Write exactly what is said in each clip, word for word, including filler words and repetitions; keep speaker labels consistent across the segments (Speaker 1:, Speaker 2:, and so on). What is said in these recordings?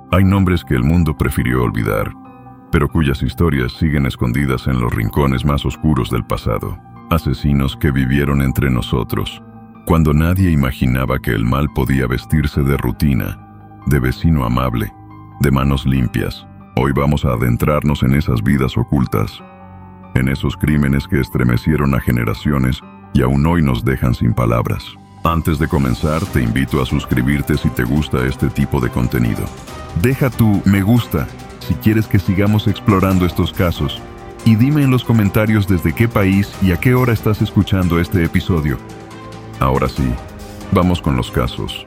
Speaker 1: Hay nombres que el mundo prefirió olvidar, pero cuyas historias siguen escondidas en los rincones más oscuros del pasado. Asesinos que vivieron entre nosotros, cuando nadie imaginaba que el mal podía vestirse de rutina, de vecino amable, de manos limpias. Hoy vamos a adentrarnos en esas vidas ocultas, en esos crímenes que estremecieron a generaciones y aún hoy nos dejan sin palabras. Antes de comenzar, te invito a suscribirte si te gusta este tipo de contenido. Deja tu me gusta si quieres que sigamos explorando estos casos, y dime en los comentarios desde qué país y a qué hora estás escuchando este episodio. Ahora sí, vamos con los casos.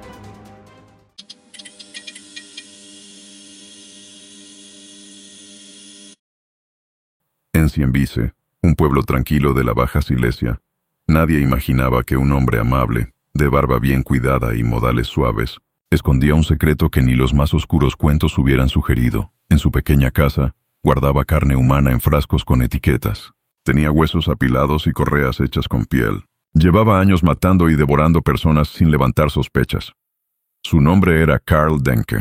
Speaker 1: En Ciemvice, un pueblo tranquilo de la Baja Silesia, nadie imaginaba que un hombre amable, de barba bien cuidada y modales suaves, escondía un secreto que ni los más oscuros cuentos hubieran sugerido. En su pequeña casa, guardaba carne humana en frascos con etiquetas. Tenía huesos apilados y correas hechas con piel. Llevaba años matando y devorando personas sin levantar sospechas. Su nombre era Karl Denke.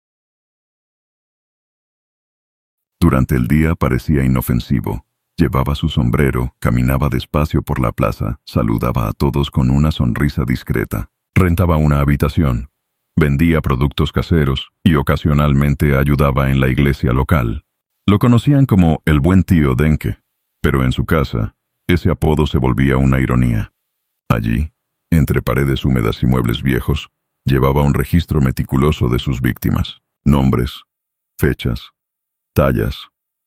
Speaker 1: Durante el día parecía inofensivo. Llevaba su sombrero, caminaba despacio por la plaza, saludaba a todos con una sonrisa discreta. Rentaba una habitación, vendía productos caseros y ocasionalmente ayudaba en la iglesia local. Lo conocían como el buen tío Denke, pero en su casa, ese apodo se volvía una ironía. Allí, entre paredes húmedas y muebles viejos, llevaba un registro meticuloso de sus víctimas. Nombres, fechas, tallas.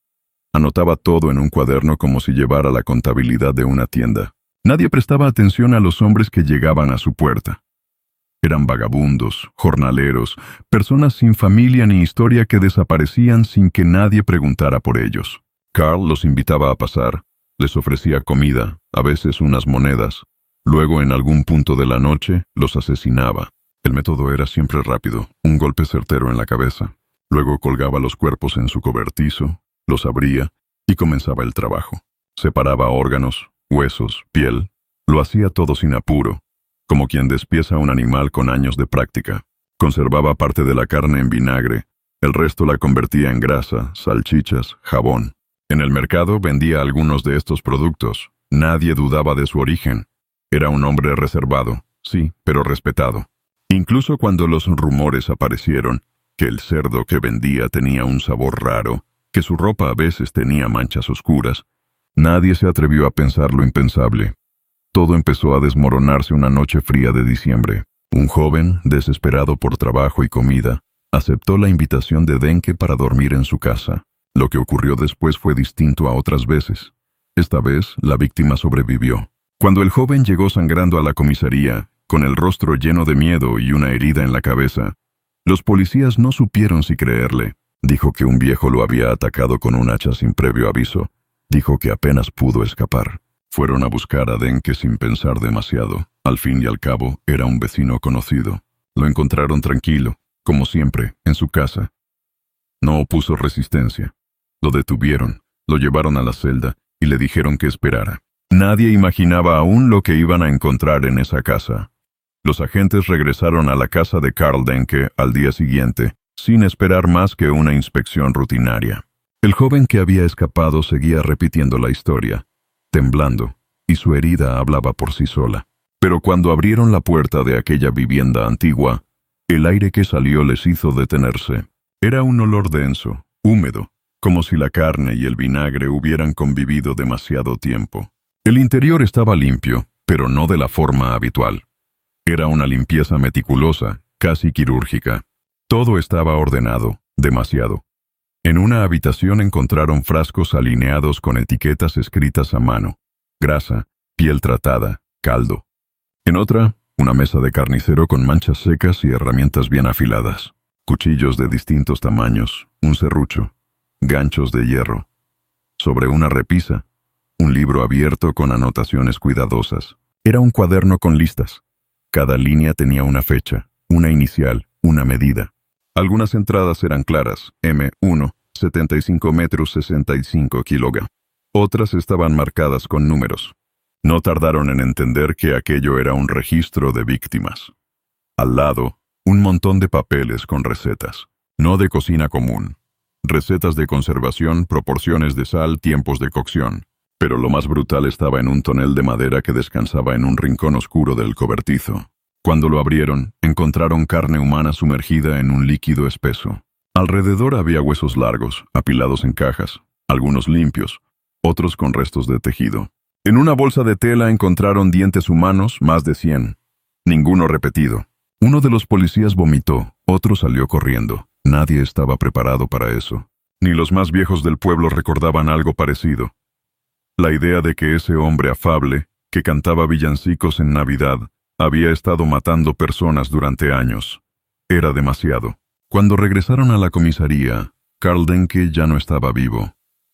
Speaker 1: Anotaba todo en un cuaderno como si llevara la contabilidad de una tienda. Nadie prestaba atención a los hombres que llegaban a su puerta. Eran vagabundos, jornaleros, personas sin familia ni historia que desaparecían sin que nadie preguntara por ellos. Karl los invitaba a pasar, les ofrecía comida, a veces unas monedas. Luego, en algún punto de la noche, los asesinaba. El método era siempre rápido, un golpe certero en la cabeza. Luego colgaba los cuerpos en su cobertizo, los abría y comenzaba el trabajo. Separaba órganos, huesos, piel. Lo hacía todo sin apuro, como quien despieza un animal con años de práctica. Conservaba parte de la carne en vinagre, el resto la convertía en grasa, salchichas, jabón. En el mercado vendía algunos de estos productos. Nadie dudaba de su origen. Era un hombre reservado, sí, pero respetado. Incluso cuando los rumores aparecieron, que el cerdo que vendía tenía un sabor raro, que su ropa a veces tenía manchas oscuras, nadie se atrevió a pensar lo impensable. Todo empezó a desmoronarse una noche fría de diciembre. Un joven, desesperado por trabajo y comida, aceptó la invitación de Denke para dormir en su casa. Lo que ocurrió después fue distinto a otras veces. Esta vez, la víctima sobrevivió. Cuando el joven llegó sangrando a la comisaría, con el rostro lleno de miedo y una herida en la cabeza, los policías no supieron si creerle. Dijo que un viejo lo había atacado con un hacha sin previo aviso. Dijo que apenas pudo escapar. Fueron a buscar a Denke sin pensar demasiado. Al fin y al cabo, era un vecino conocido. Lo encontraron tranquilo, como siempre, en su casa. No opuso resistencia. Lo detuvieron, lo llevaron a la celda y le dijeron que esperara. Nadie imaginaba aún lo que iban a encontrar en esa casa. Los agentes regresaron a la casa de Karl Denke al día siguiente, sin esperar más que una inspección rutinaria. El joven que había escapado seguía repitiendo la historia, temblando, y su herida hablaba por sí sola. Pero cuando abrieron la puerta de aquella vivienda antigua, el aire que salió les hizo detenerse. Era un olor denso, húmedo, como si la carne y el vinagre hubieran convivido demasiado tiempo. El interior estaba limpio, pero no de la forma habitual. Era una limpieza meticulosa, casi quirúrgica. Todo estaba ordenado, demasiado. En una habitación encontraron frascos alineados con etiquetas escritas a mano: grasa, piel tratada, caldo. En otra, una mesa de carnicero con manchas secas y herramientas bien afiladas. Cuchillos de distintos tamaños, un serrucho, ganchos de hierro. Sobre una repisa, un libro abierto con anotaciones cuidadosas. Era un cuaderno con listas. Cada línea tenía una fecha, una inicial, una medida. Algunas entradas eran claras: eme uno, setenta y cinco metros, sesenta y cinco kilogramos. Otras estaban marcadas con números. No tardaron en entender que aquello era un registro de víctimas. Al lado, un montón de papeles con recetas. no de cocina común. Recetas de conservación, proporciones de sal, tiempos de cocción. Pero lo más brutal estaba en un tonel de madera que descansaba en un rincón oscuro del cobertizo. Cuando lo abrieron, encontraron carne humana sumergida en un líquido espeso. Alrededor había huesos largos, apilados en cajas, algunos limpios, otros con restos de tejido. En una bolsa de tela encontraron dientes humanos, más de cien. Ninguno repetido. Uno de los policías vomitó, otro salió corriendo. Nadie estaba preparado para eso. Ni los más viejos del pueblo recordaban algo parecido. La idea de que ese hombre afable, que cantaba villancicos en Navidad, había estado matando personas durante años. Era demasiado. Cuando regresaron a la comisaría, Karl Denke ya no estaba vivo.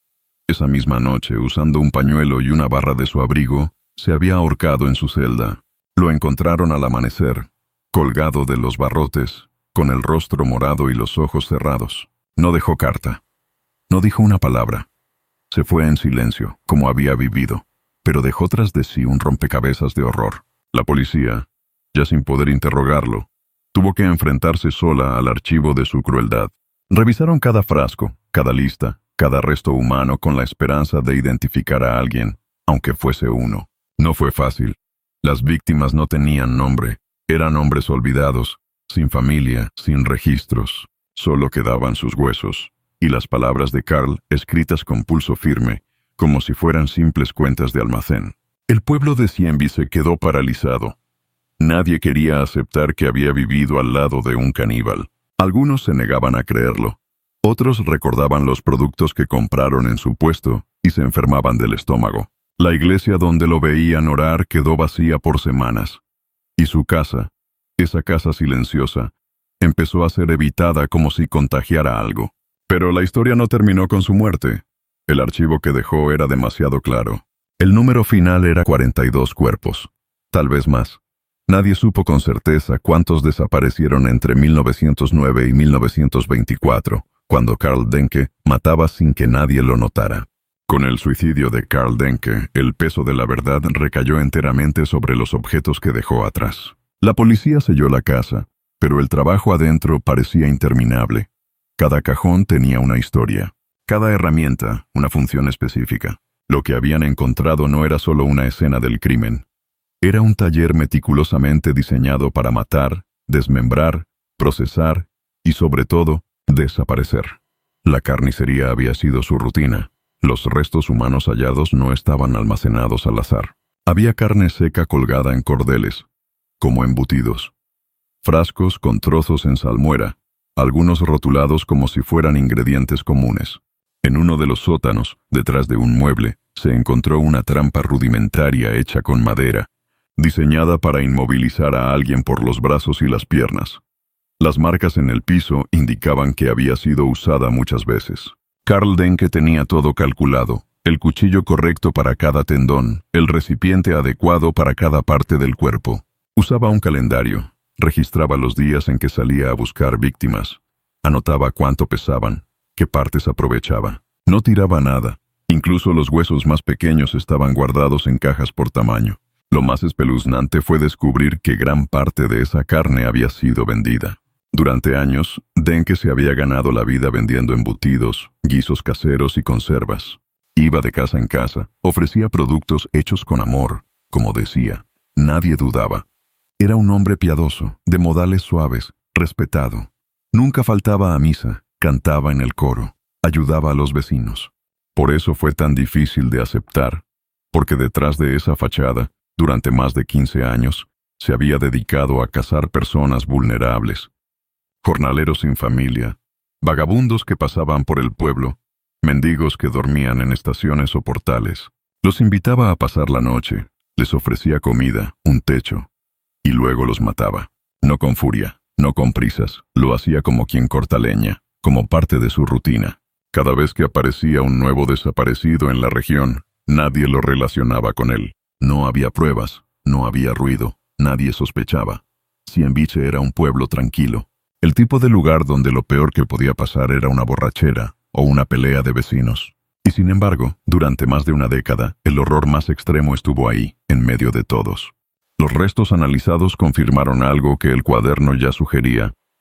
Speaker 1: Esa misma noche, usando un pañuelo y una barra de su abrigo, se había ahorcado en su celda. Lo encontraron al amanecer, colgado de los barrotes, con el rostro morado y los ojos cerrados. No dejó carta. No dijo una palabra. Se fue en silencio, como había vivido, pero dejó tras de sí un rompecabezas de horror. La policía, ya sin poder interrogarlo, tuvo que enfrentarse sola al archivo de su crueldad. Revisaron cada frasco, cada lista, cada resto humano con la esperanza de identificar a alguien, aunque fuese uno. No fue fácil. Las víctimas no tenían nombre, eran hombres olvidados, sin familia, sin registros. Solo quedaban sus huesos, y las palabras de Karl escritas con pulso firme, como si fueran simples cuentas de almacén. El pueblo de Sienby se quedó paralizado. Nadie quería aceptar que había vivido al lado de un caníbal. Algunos se negaban a creerlo. Otros recordaban los productos que compraron en su puesto y se enfermaban del estómago. La iglesia donde lo veían orar quedó vacía por semanas. Y su casa, esa casa silenciosa, empezó a ser evitada como si contagiara algo. Pero la historia no terminó con su muerte. El archivo que dejó era demasiado claro. El número final era cuarenta y dos cuerpos, tal vez más. Nadie supo con certeza cuántos desaparecieron entre mil novecientos nueve y mil novecientos veinticuatro, cuando Karl Denke mataba sin que nadie lo notara. Con el suicidio de Karl Denke, el peso de la verdad recayó enteramente sobre los objetos que dejó atrás. La policía selló la casa, pero el trabajo adentro parecía interminable. Cada cajón tenía una historia, cada herramienta una función específica. Lo que habían encontrado no era solo una escena del crimen. Era un taller meticulosamente diseñado para matar, desmembrar, procesar y, sobre todo, desaparecer. La carnicería había sido su rutina. Los restos humanos hallados no estaban almacenados al azar. Había carne seca colgada en cordeles, como embutidos. Frascos con trozos en salmuera, algunos rotulados como si fueran ingredientes comunes. En uno de los sótanos, detrás de un mueble, se encontró una trampa rudimentaria hecha con madera, diseñada para inmovilizar a alguien por los brazos y las piernas. Las marcas en el piso indicaban que había sido usada muchas veces. Karl Denke tenía todo calculado, el cuchillo correcto para cada tendón, el recipiente adecuado para cada parte del cuerpo. Usaba un calendario, registraba los días en que salía a buscar víctimas, anotaba cuánto pesaban, qué partes aprovechaba. No tiraba nada, incluso los huesos más pequeños estaban guardados en cajas por tamaño. Lo más espeluznante fue descubrir que gran parte de esa carne había sido vendida. Durante años, Denke se había ganado la vida vendiendo embutidos, guisos caseros y conservas. Iba de casa en casa, ofrecía productos hechos con amor, como decía. Nadie dudaba. Era un hombre piadoso, de modales suaves, respetado. Nunca faltaba a misa, cantaba en el coro, ayudaba a los vecinos. Por eso fue tan difícil de aceptar, porque detrás de esa fachada, durante más de quince años, se había dedicado a cazar personas vulnerables. Jornaleros sin familia, vagabundos que pasaban por el pueblo, mendigos que dormían en estaciones o portales. Los invitaba a pasar la noche, les ofrecía comida, un techo, y luego los mataba. No con furia, no con prisas, lo hacía como quien corta leña, como parte de su rutina. Cada vez que aparecía un nuevo desaparecido en la región, nadie lo relacionaba con él. No había pruebas, no había ruido, nadie sospechaba. Sienby era un pueblo tranquilo. El tipo de lugar donde lo peor que podía pasar era una borrachera o una pelea de vecinos. Y sin embargo, durante más de una década, el horror más extremo estuvo ahí, en medio de todos. Los restos analizados confirmaron algo que el cuaderno ya sugería.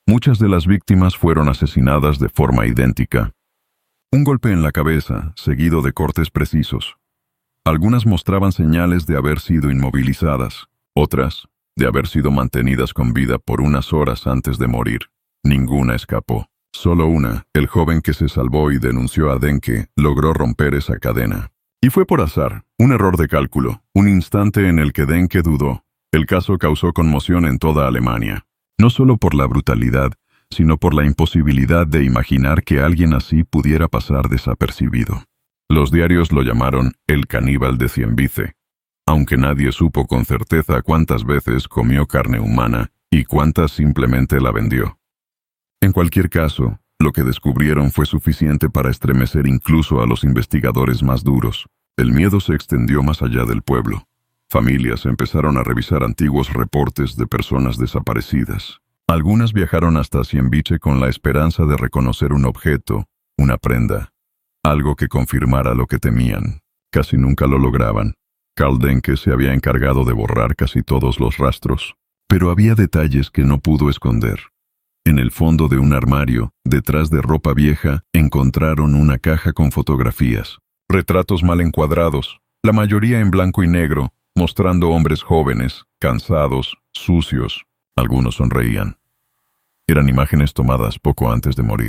Speaker 1: Muchas de las víctimas fueron asesinadas de forma idéntica. Un golpe en la cabeza, seguido de cortes precisos. Algunas mostraban señales de haber sido inmovilizadas, otras, de haber sido mantenidas con vida por unas horas antes de morir. Ninguna escapó. Solo una, el joven que se salvó y denunció a Denke, logró romper esa cadena. Y fue por azar, un error de cálculo, un instante en el que Denke dudó. El caso causó conmoción en toda Alemania. No solo por la brutalidad, sino por la imposibilidad de imaginar que alguien así pudiera pasar desapercibido. Los diarios lo llamaron el caníbal de Ziembice, aunque nadie supo con certeza cuántas veces comió carne humana y cuántas simplemente la vendió. En cualquier caso, lo que descubrieron fue suficiente para estremecer incluso a los investigadores más duros. El miedo se extendió más allá del pueblo. Familias empezaron a revisar antiguos reportes de personas desaparecidas. Algunas viajaron hasta Ziembice con la esperanza de reconocer un objeto, una prenda, algo que confirmara lo que temían. Casi nunca lo lograban. Karl Denke se había encargado de borrar casi todos los rastros, pero había detalles que no pudo esconder. En el fondo de un armario, detrás de ropa vieja, encontraron una caja con fotografías. Retratos mal encuadrados, la mayoría en blanco y negro, mostrando hombres jóvenes, cansados, sucios. Algunos sonreían. Eran imágenes tomadas poco antes de morir.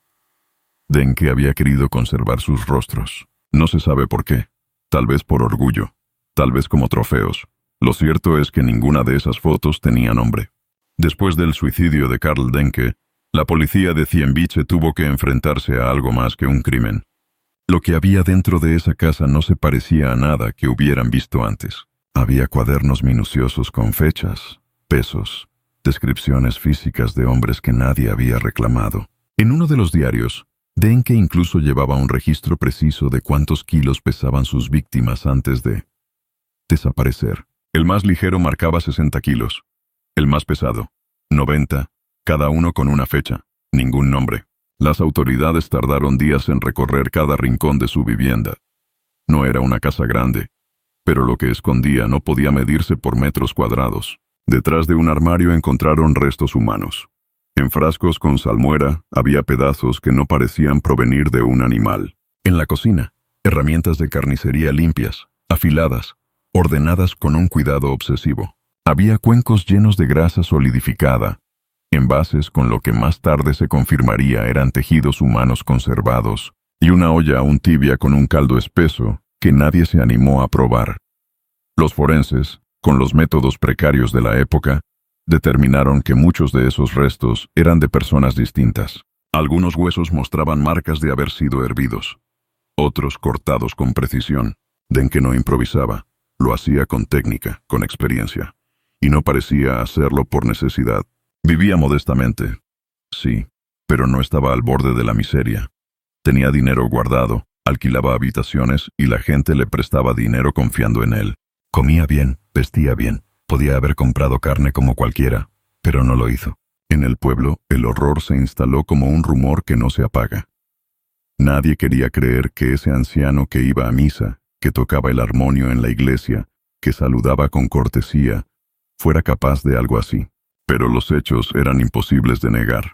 Speaker 1: Denke había querido conservar sus rostros. No se sabe por qué. Tal vez por orgullo. Tal vez como trofeos. Lo cierto es que ninguna de esas fotos tenía nombre. Después del suicidio de Karl Denke, la policía de Ziembice tuvo que enfrentarse a algo más que un crimen. Lo que había dentro de esa casa no se parecía a nada que hubieran visto antes. Había cuadernos minuciosos con fechas, pesos, descripciones físicas de hombres que nadie había reclamado. En uno de los diarios, Denke incluso llevaba un registro preciso de cuántos kilos pesaban sus víctimas antes de desaparecer. El más ligero marcaba sesenta kilos. El más pesado, noventa, cada uno con una fecha, ningún nombre. Las autoridades tardaron días en recorrer cada rincón de su vivienda. No era una casa grande, pero lo que escondía no podía medirse por metros cuadrados. Detrás de un armario encontraron restos humanos. En frascos con salmuera había pedazos que no parecían provenir de un animal. En la cocina, herramientas de carnicería limpias, afiladas, ordenadas con un cuidado obsesivo. Había cuencos llenos de grasa solidificada, envases con lo que más tarde se confirmaría eran tejidos humanos conservados, y una olla aún tibia con un caldo espeso que nadie se animó a probar. Los forenses, con los métodos precarios de la época, determinaron que muchos de esos restos eran de personas distintas. Algunos huesos mostraban marcas de haber sido hervidos, otros cortados con precisión. Denke no improvisaba, lo hacía con técnica, con experiencia. Y no parecía hacerlo por necesidad. Vivía modestamente, sí, pero no estaba al borde de la miseria. Tenía dinero guardado, alquilaba habitaciones y la gente le prestaba dinero confiando en él. Comía bien, vestía bien, podía haber comprado carne como cualquiera, pero no lo hizo. En el pueblo, el horror se instaló como un rumor que no se apaga. Nadie quería creer que ese anciano que iba a misa, que tocaba el armonio en la iglesia, que saludaba con cortesía, fuera capaz de algo así. Pero los hechos eran imposibles de negar.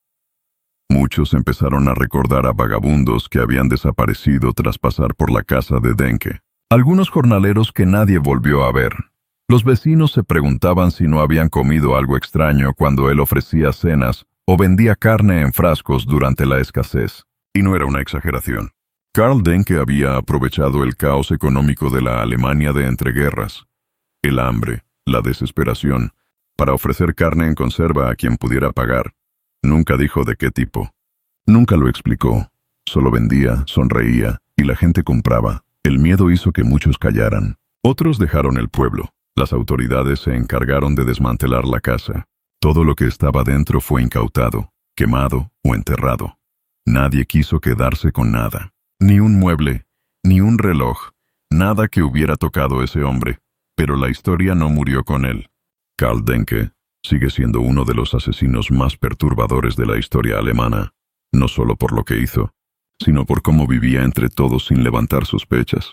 Speaker 1: Muchos empezaron a recordar a vagabundos que habían desaparecido tras pasar por la casa de Denke. Algunos jornaleros que nadie volvió a ver. Los vecinos se preguntaban si no habían comido algo extraño cuando él ofrecía cenas o vendía carne en frascos durante la escasez. Y no era una exageración. Karl Denke había aprovechado el caos económico de la Alemania de entreguerras, el hambre, la desesperación, para ofrecer carne en conserva a quien pudiera pagar. Nunca dijo de qué tipo. Nunca lo explicó. Solo vendía, sonreía, y la gente compraba. El miedo hizo que muchos callaran. Otros dejaron el pueblo. Las autoridades se encargaron de desmantelar la casa. Todo lo que estaba dentro fue incautado, quemado o enterrado. Nadie quiso quedarse con nada. Ni un mueble, ni un reloj, nada que hubiera tocado ese hombre. Pero la historia no murió con él. Karl Denke sigue siendo uno de los asesinos más perturbadores de la historia alemana, no solo por lo que hizo, sino por cómo vivía entre todos sin levantar sospechas.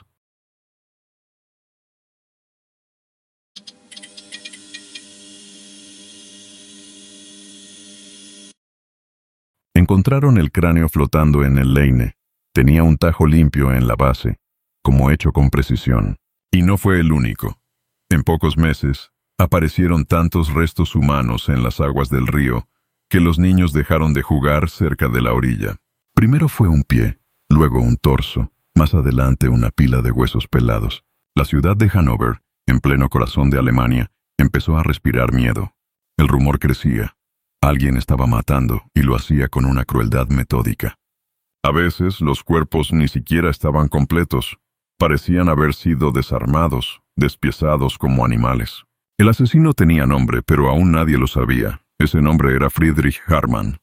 Speaker 1: Encontraron el cráneo flotando en el leine. Tenía un tajo limpio en la base, como hecho con precisión. Y no fue el único. En pocos meses, aparecieron tantos restos humanos en las aguas del río que los niños dejaron de jugar cerca de la orilla. Primero fue un pie, luego un torso, más adelante una pila de huesos pelados. La ciudad de Hannover, en pleno corazón de Alemania, empezó a respirar miedo. El rumor crecía. Alguien estaba matando y lo hacía con una crueldad metódica. A veces los cuerpos ni siquiera estaban completos. Parecían haber sido desarmados, despiezados como animales. El asesino tenía nombre, pero aún nadie lo sabía. Ese nombre era Friedrich Hartmann.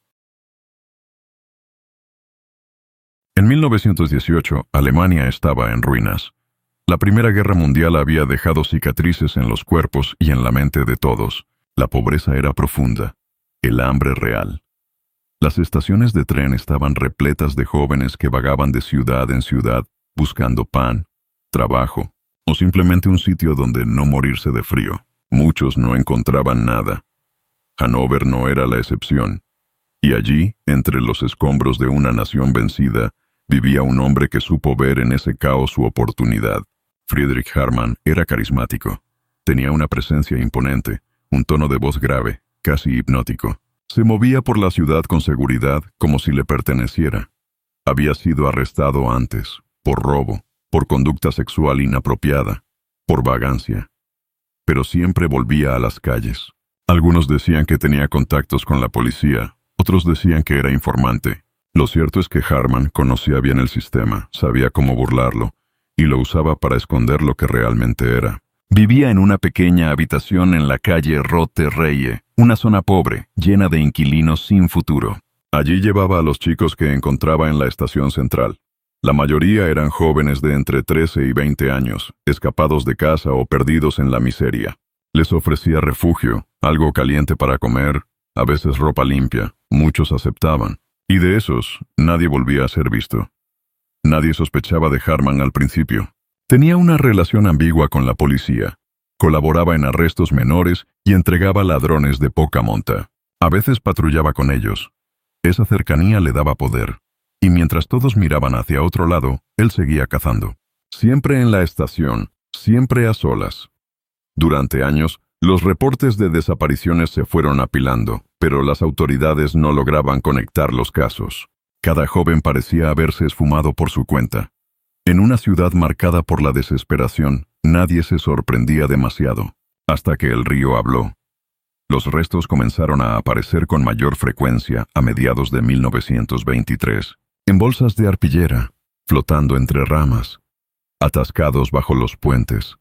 Speaker 1: En mil novecientos dieciocho, Alemania estaba en ruinas. La Primera Guerra Mundial había dejado cicatrices en los cuerpos y en la mente de todos. La pobreza era profunda, el hambre real. Las estaciones de tren estaban repletas de jóvenes que vagaban de ciudad en ciudad buscando pan, trabajo o simplemente un sitio donde no morirse de frío. Muchos no encontraban nada. Hannover no era la excepción. Y allí, entre los escombros de una nación vencida, vivía un hombre que supo ver en ese caos su oportunidad. Friedrich Hartmann era carismático. Tenía una presencia imponente, un tono de voz grave, casi hipnótico. Se movía por la ciudad con seguridad, como si le perteneciera. Había sido arrestado antes, por robo, por conducta sexual inapropiada, por vagancia. Pero siempre volvía a las calles. Algunos decían que tenía contactos con la policía, otros decían que era informante. Lo cierto es que Hartmann conocía bien el sistema, sabía cómo burlarlo, y lo usaba para esconder lo que realmente era. Vivía en una pequeña habitación en la calle Rote Reye, una zona pobre, llena de inquilinos sin futuro. Allí llevaba a los chicos que encontraba en la estación central. La mayoría eran jóvenes de entre trece y veinte años, escapados de casa o perdidos en la miseria. Les ofrecía refugio, algo caliente para comer, a veces ropa limpia. Muchos aceptaban. Y de esos, nadie volvía a ser visto. Nadie sospechaba de Hartmann al principio. Tenía una relación ambigua con la policía. Colaboraba en arrestos menores y entregaba ladrones de poca monta. A veces patrullaba con ellos. Esa cercanía le daba poder. Y mientras todos miraban hacia otro lado, él seguía cazando. Siempre en la estación, siempre a solas. Durante años, los reportes de desapariciones se fueron apilando, pero las autoridades no lograban conectar los casos. Cada joven parecía haberse esfumado por su cuenta. En una ciudad marcada por la desesperación, nadie se sorprendía demasiado, hasta que el río habló. Los restos comenzaron a aparecer con mayor frecuencia a mediados de mil novecientos veintitrés, en bolsas de arpillera, flotando entre ramas, atascados bajo los puentes.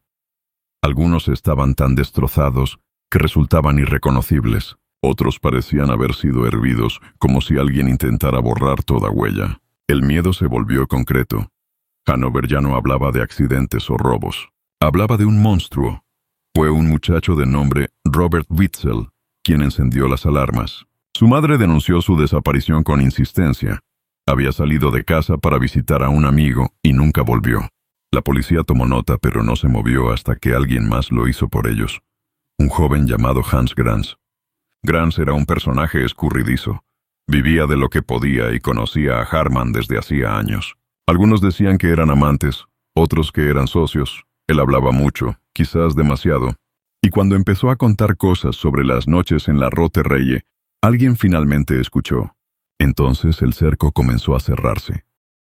Speaker 1: Algunos estaban tan destrozados que resultaban irreconocibles. Otros parecían haber sido hervidos, como si alguien intentara borrar toda huella. El miedo se volvió concreto. Hannover ya no hablaba de accidentes o robos. Hablaba de un monstruo. Fue un muchacho de nombre Robert Witzel quien encendió las alarmas. Su madre denunció su desaparición con insistencia. Había salido de casa para visitar a un amigo y nunca volvió. La policía tomó nota, pero no se movió hasta que alguien más lo hizo por ellos. Un joven llamado Hans Granz. Granz era un personaje escurridizo. Vivía de lo que podía y conocía a Hartmann desde hacía años. Algunos decían que eran amantes, otros que eran socios. Él hablaba mucho, quizás demasiado. Y cuando empezó a contar cosas sobre las noches en la Rote Reye, alguien finalmente escuchó. Entonces el cerco comenzó a cerrarse.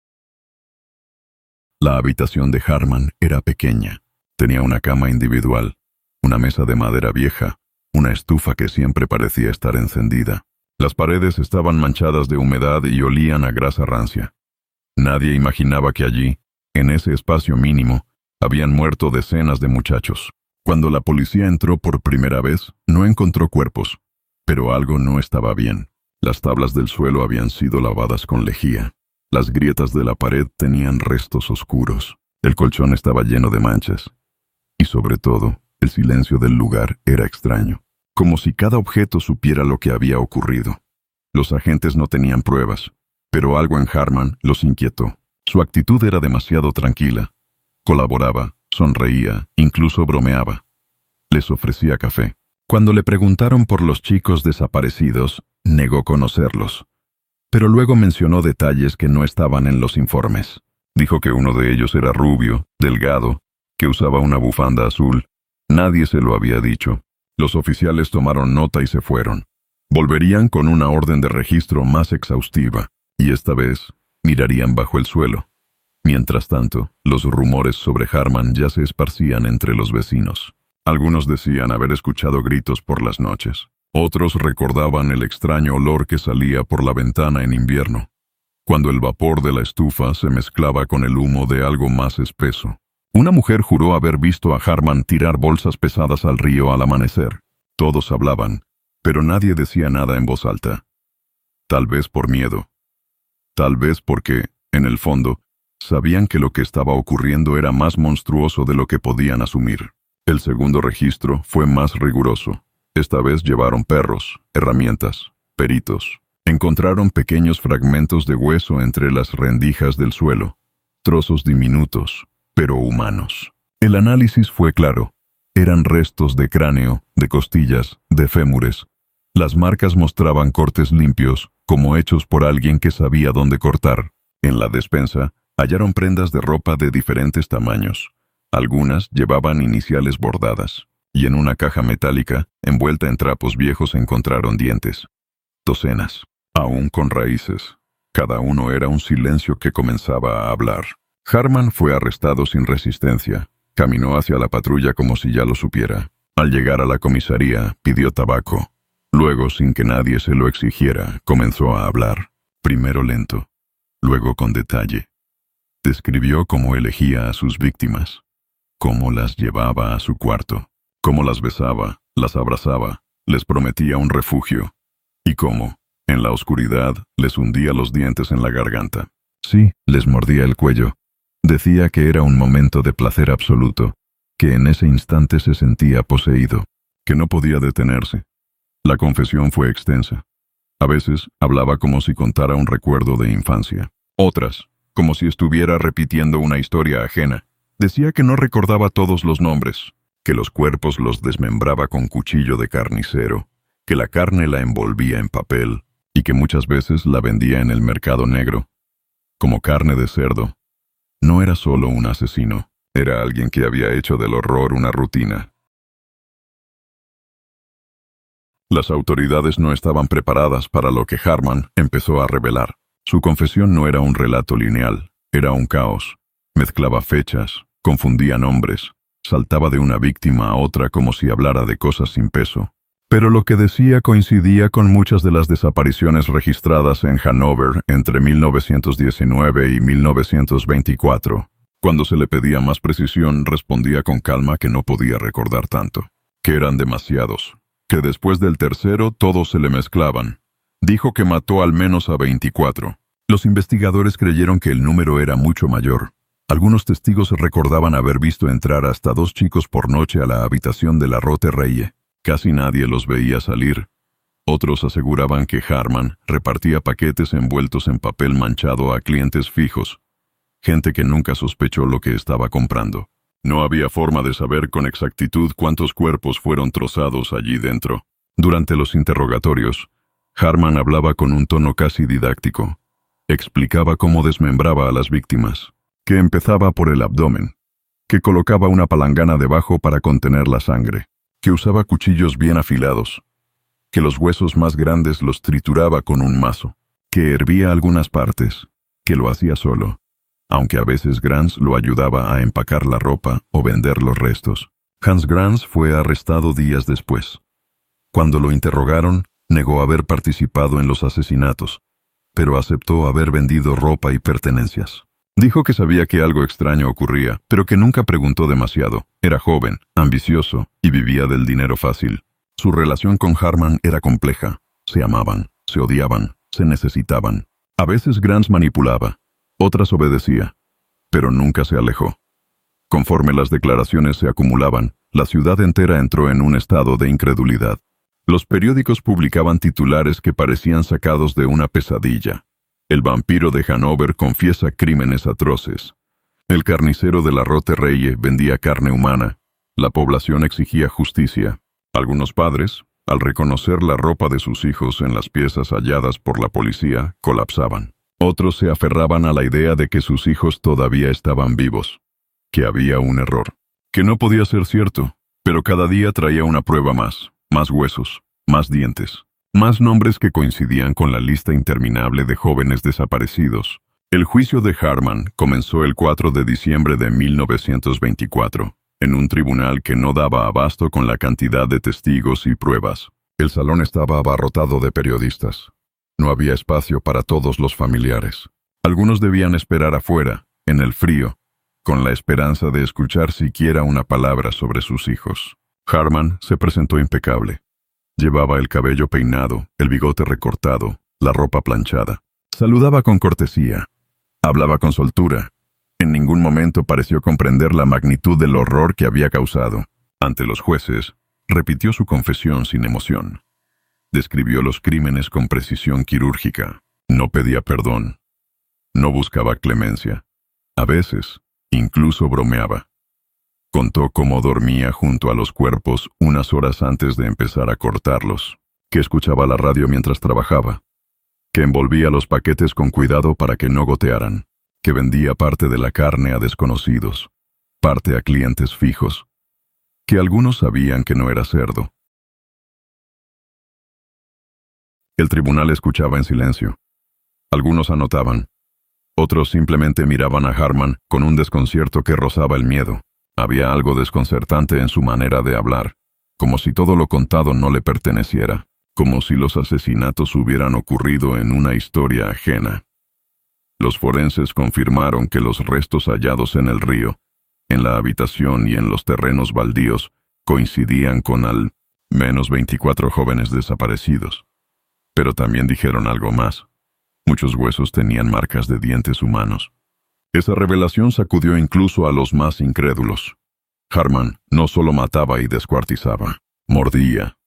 Speaker 1: La habitación de Hartmann era pequeña. Tenía una cama individual, una mesa de madera vieja, una estufa que siempre parecía estar encendida. Las paredes estaban manchadas de humedad y olían a grasa rancia. Nadie imaginaba que allí, en ese espacio mínimo, habían muerto decenas de muchachos. Cuando la policía entró por primera vez, no encontró cuerpos, pero algo no estaba bien. Las tablas del suelo habían sido lavadas con lejía. Las grietas de la pared tenían restos oscuros. El colchón estaba lleno de manchas. Y sobre todo, el silencio del lugar era extraño, como si cada objeto supiera lo que había ocurrido. Los agentes no tenían pruebas, pero algo en Hartmann los inquietó. Su actitud era demasiado tranquila. Colaboraba, sonreía, incluso bromeaba. Les ofrecía café. Cuando le preguntaron por los chicos desaparecidos, negó conocerlos. pero luego mencionó detalles que no estaban en los informes. Dijo que uno de ellos era rubio, delgado, que usaba una bufanda azul. Nadie se lo había dicho. Los oficiales tomaron nota y se fueron. Volverían con una orden de registro más exhaustiva, y esta vez mirarían bajo el suelo. Mientras tanto, los rumores sobre Harman ya se esparcían entre los vecinos. Algunos decían haber escuchado gritos por las noches. Otros recordaban el extraño olor que salía por la ventana en invierno, cuando el vapor de la estufa se mezclaba con el humo de algo más espeso. Una mujer juró haber visto a Harman tirar bolsas pesadas al río al amanecer. Todos hablaban, pero nadie decía nada en voz alta. Tal vez por miedo. Tal vez porque, en el fondo, sabían que lo que estaba ocurriendo era más monstruoso de lo que podían asumir. El segundo registro fue más riguroso. Esta vez llevaron perros, herramientas, peritos. Encontraron pequeños fragmentos de hueso entre las rendijas del suelo, trozos diminutos, pero humanos. El análisis fue claro. Eran restos de cráneo, de costillas, de fémures. Las marcas mostraban cortes limpios, como hechos por alguien que sabía dónde cortar. En la despensa, hallaron prendas de ropa de diferentes tamaños. Algunas llevaban iniciales bordadas, y en una caja metálica, envuelta en trapos viejos, encontraron dientes. Docenas, aún con raíces. Cada uno era un silencio que comenzaba a hablar. Harman fue arrestado sin resistencia. Caminó hacia la patrulla como si ya lo supiera. Al llegar a la comisaría, pidió tabaco. Luego, sin que nadie se lo exigiera, comenzó a hablar. Primero lento, luego con detalle. Describió cómo elegía a sus víctimas, cómo las llevaba a su cuarto, cómo las besaba, las abrazaba, les prometía un refugio, y cómo, en la oscuridad, les hundía los dientes en la garganta. Sí, les mordía el cuello. Decía que era un momento de placer absoluto, que en ese instante se sentía poseído, que no podía detenerse. La confesión fue extensa. A veces hablaba como si contara un recuerdo de infancia. Otras, como si estuviera repitiendo una historia ajena. Decía que no recordaba todos los nombres, que los cuerpos los desmembraba con cuchillo de carnicero, que la carne la envolvía en papel y que muchas veces la vendía en el mercado negro, como carne de cerdo. No era solo un asesino, era alguien que había hecho del horror una rutina. Las autoridades no estaban preparadas para lo que Harman empezó a revelar. Su confesión no era un relato lineal, era un caos. Mezclaba fechas, confundía nombres, saltaba de una víctima a otra como si hablara de cosas sin peso. Pero lo que decía coincidía con muchas de las desapariciones registradas en Hanover entre mil novecientos diecinueve y mil novecientos veinticuatro. Cuando se le pedía más precisión, respondía con calma que no podía recordar tanto, que eran demasiados, que después del tercero todos se le mezclaban. Dijo que mató al menos a veinticuatro. Los investigadores creyeron que el número era mucho mayor. Algunos testigos recordaban haber visto entrar hasta dos chicos por noche a la habitación de la Rote Reye. Casi nadie los veía salir. Otros aseguraban que Harman repartía paquetes envueltos en papel manchado a clientes fijos, gente que nunca sospechó lo que estaba comprando. No había forma de saber con exactitud cuántos cuerpos fueron trozados allí dentro. Durante los interrogatorios, Harman hablaba con un tono casi didáctico. Explicaba cómo desmembraba a las víctimas, que empezaba por el abdomen, que colocaba una palangana debajo para contener la sangre, que usaba cuchillos bien afilados, que los huesos más grandes los trituraba con un mazo, que hervía algunas partes, que lo hacía solo, aunque a veces Grans lo ayudaba a empacar la ropa o vender los restos. Hans Grans fue arrestado días después. Cuando lo interrogaron, negó haber participado en los asesinatos, pero aceptó haber vendido ropa y pertenencias. Dijo que sabía que algo extraño ocurría, pero que nunca preguntó demasiado. Era joven, ambicioso y vivía del dinero fácil. Su relación con Harman era compleja. Se amaban, se odiaban, se necesitaban. A veces Grans manipulaba, otras obedecía, pero nunca se alejó. Conforme las declaraciones se acumulaban, la ciudad entera entró en un estado de incredulidad. Los periódicos publicaban titulares que parecían sacados de una pesadilla. El vampiro de Hanover confiesa crímenes atroces. El carnicero de la Rote Reye vendía carne humana. La población exigía justicia. Algunos padres, Al reconocer la ropa de sus hijos en las piezas halladas por la policía, colapsaban. Otros se aferraban a la idea de que sus hijos todavía estaban vivos, que había un error, que no podía ser cierto, pero cada día traía una prueba más, más huesos, más dientes, más nombres que coincidían con la lista interminable de jóvenes desaparecidos. El juicio de Harman comenzó el cuatro de diciembre de mil novecientos veinticuatro, en un tribunal que no daba abasto con la cantidad de testigos y pruebas. El salón estaba abarrotado de periodistas. No había espacio para todos los familiares. Algunos debían esperar afuera, en el frío, con la esperanza de escuchar siquiera una palabra sobre sus hijos. Harman se presentó impecable. Llevaba el cabello peinado, el bigote recortado, la ropa planchada. Saludaba con cortesía. Hablaba con soltura. En ningún momento pareció comprender la magnitud del horror que había causado. Ante los jueces, repitió su confesión sin emoción. Describió los crímenes con precisión quirúrgica. No pedía perdón. No buscaba clemencia. A veces, incluso bromeaba. Contó cómo dormía junto a los cuerpos unas horas antes de empezar a cortarlos, que escuchaba la radio mientras trabajaba, que envolvía los paquetes con cuidado para que no gotearan, que vendía parte de la carne a desconocidos, parte a clientes fijos, que algunos sabían que no era cerdo. El tribunal escuchaba en silencio. Algunos anotaban. Otros simplemente miraban a Harman con un desconcierto que rozaba el miedo. Había algo desconcertante en su manera de hablar, como si todo lo contado no le perteneciera, como si los asesinatos hubieran ocurrido en una historia ajena. Los forenses confirmaron que los restos hallados en el río, en la habitación y en los terrenos baldíos coincidían con al menos veinticuatro jóvenes desaparecidos. Pero también dijeron algo más. Muchos huesos tenían marcas de dientes humanos. Esa revelación sacudió incluso a los más incrédulos. Harman no solo mataba y descuartizaba, mordía,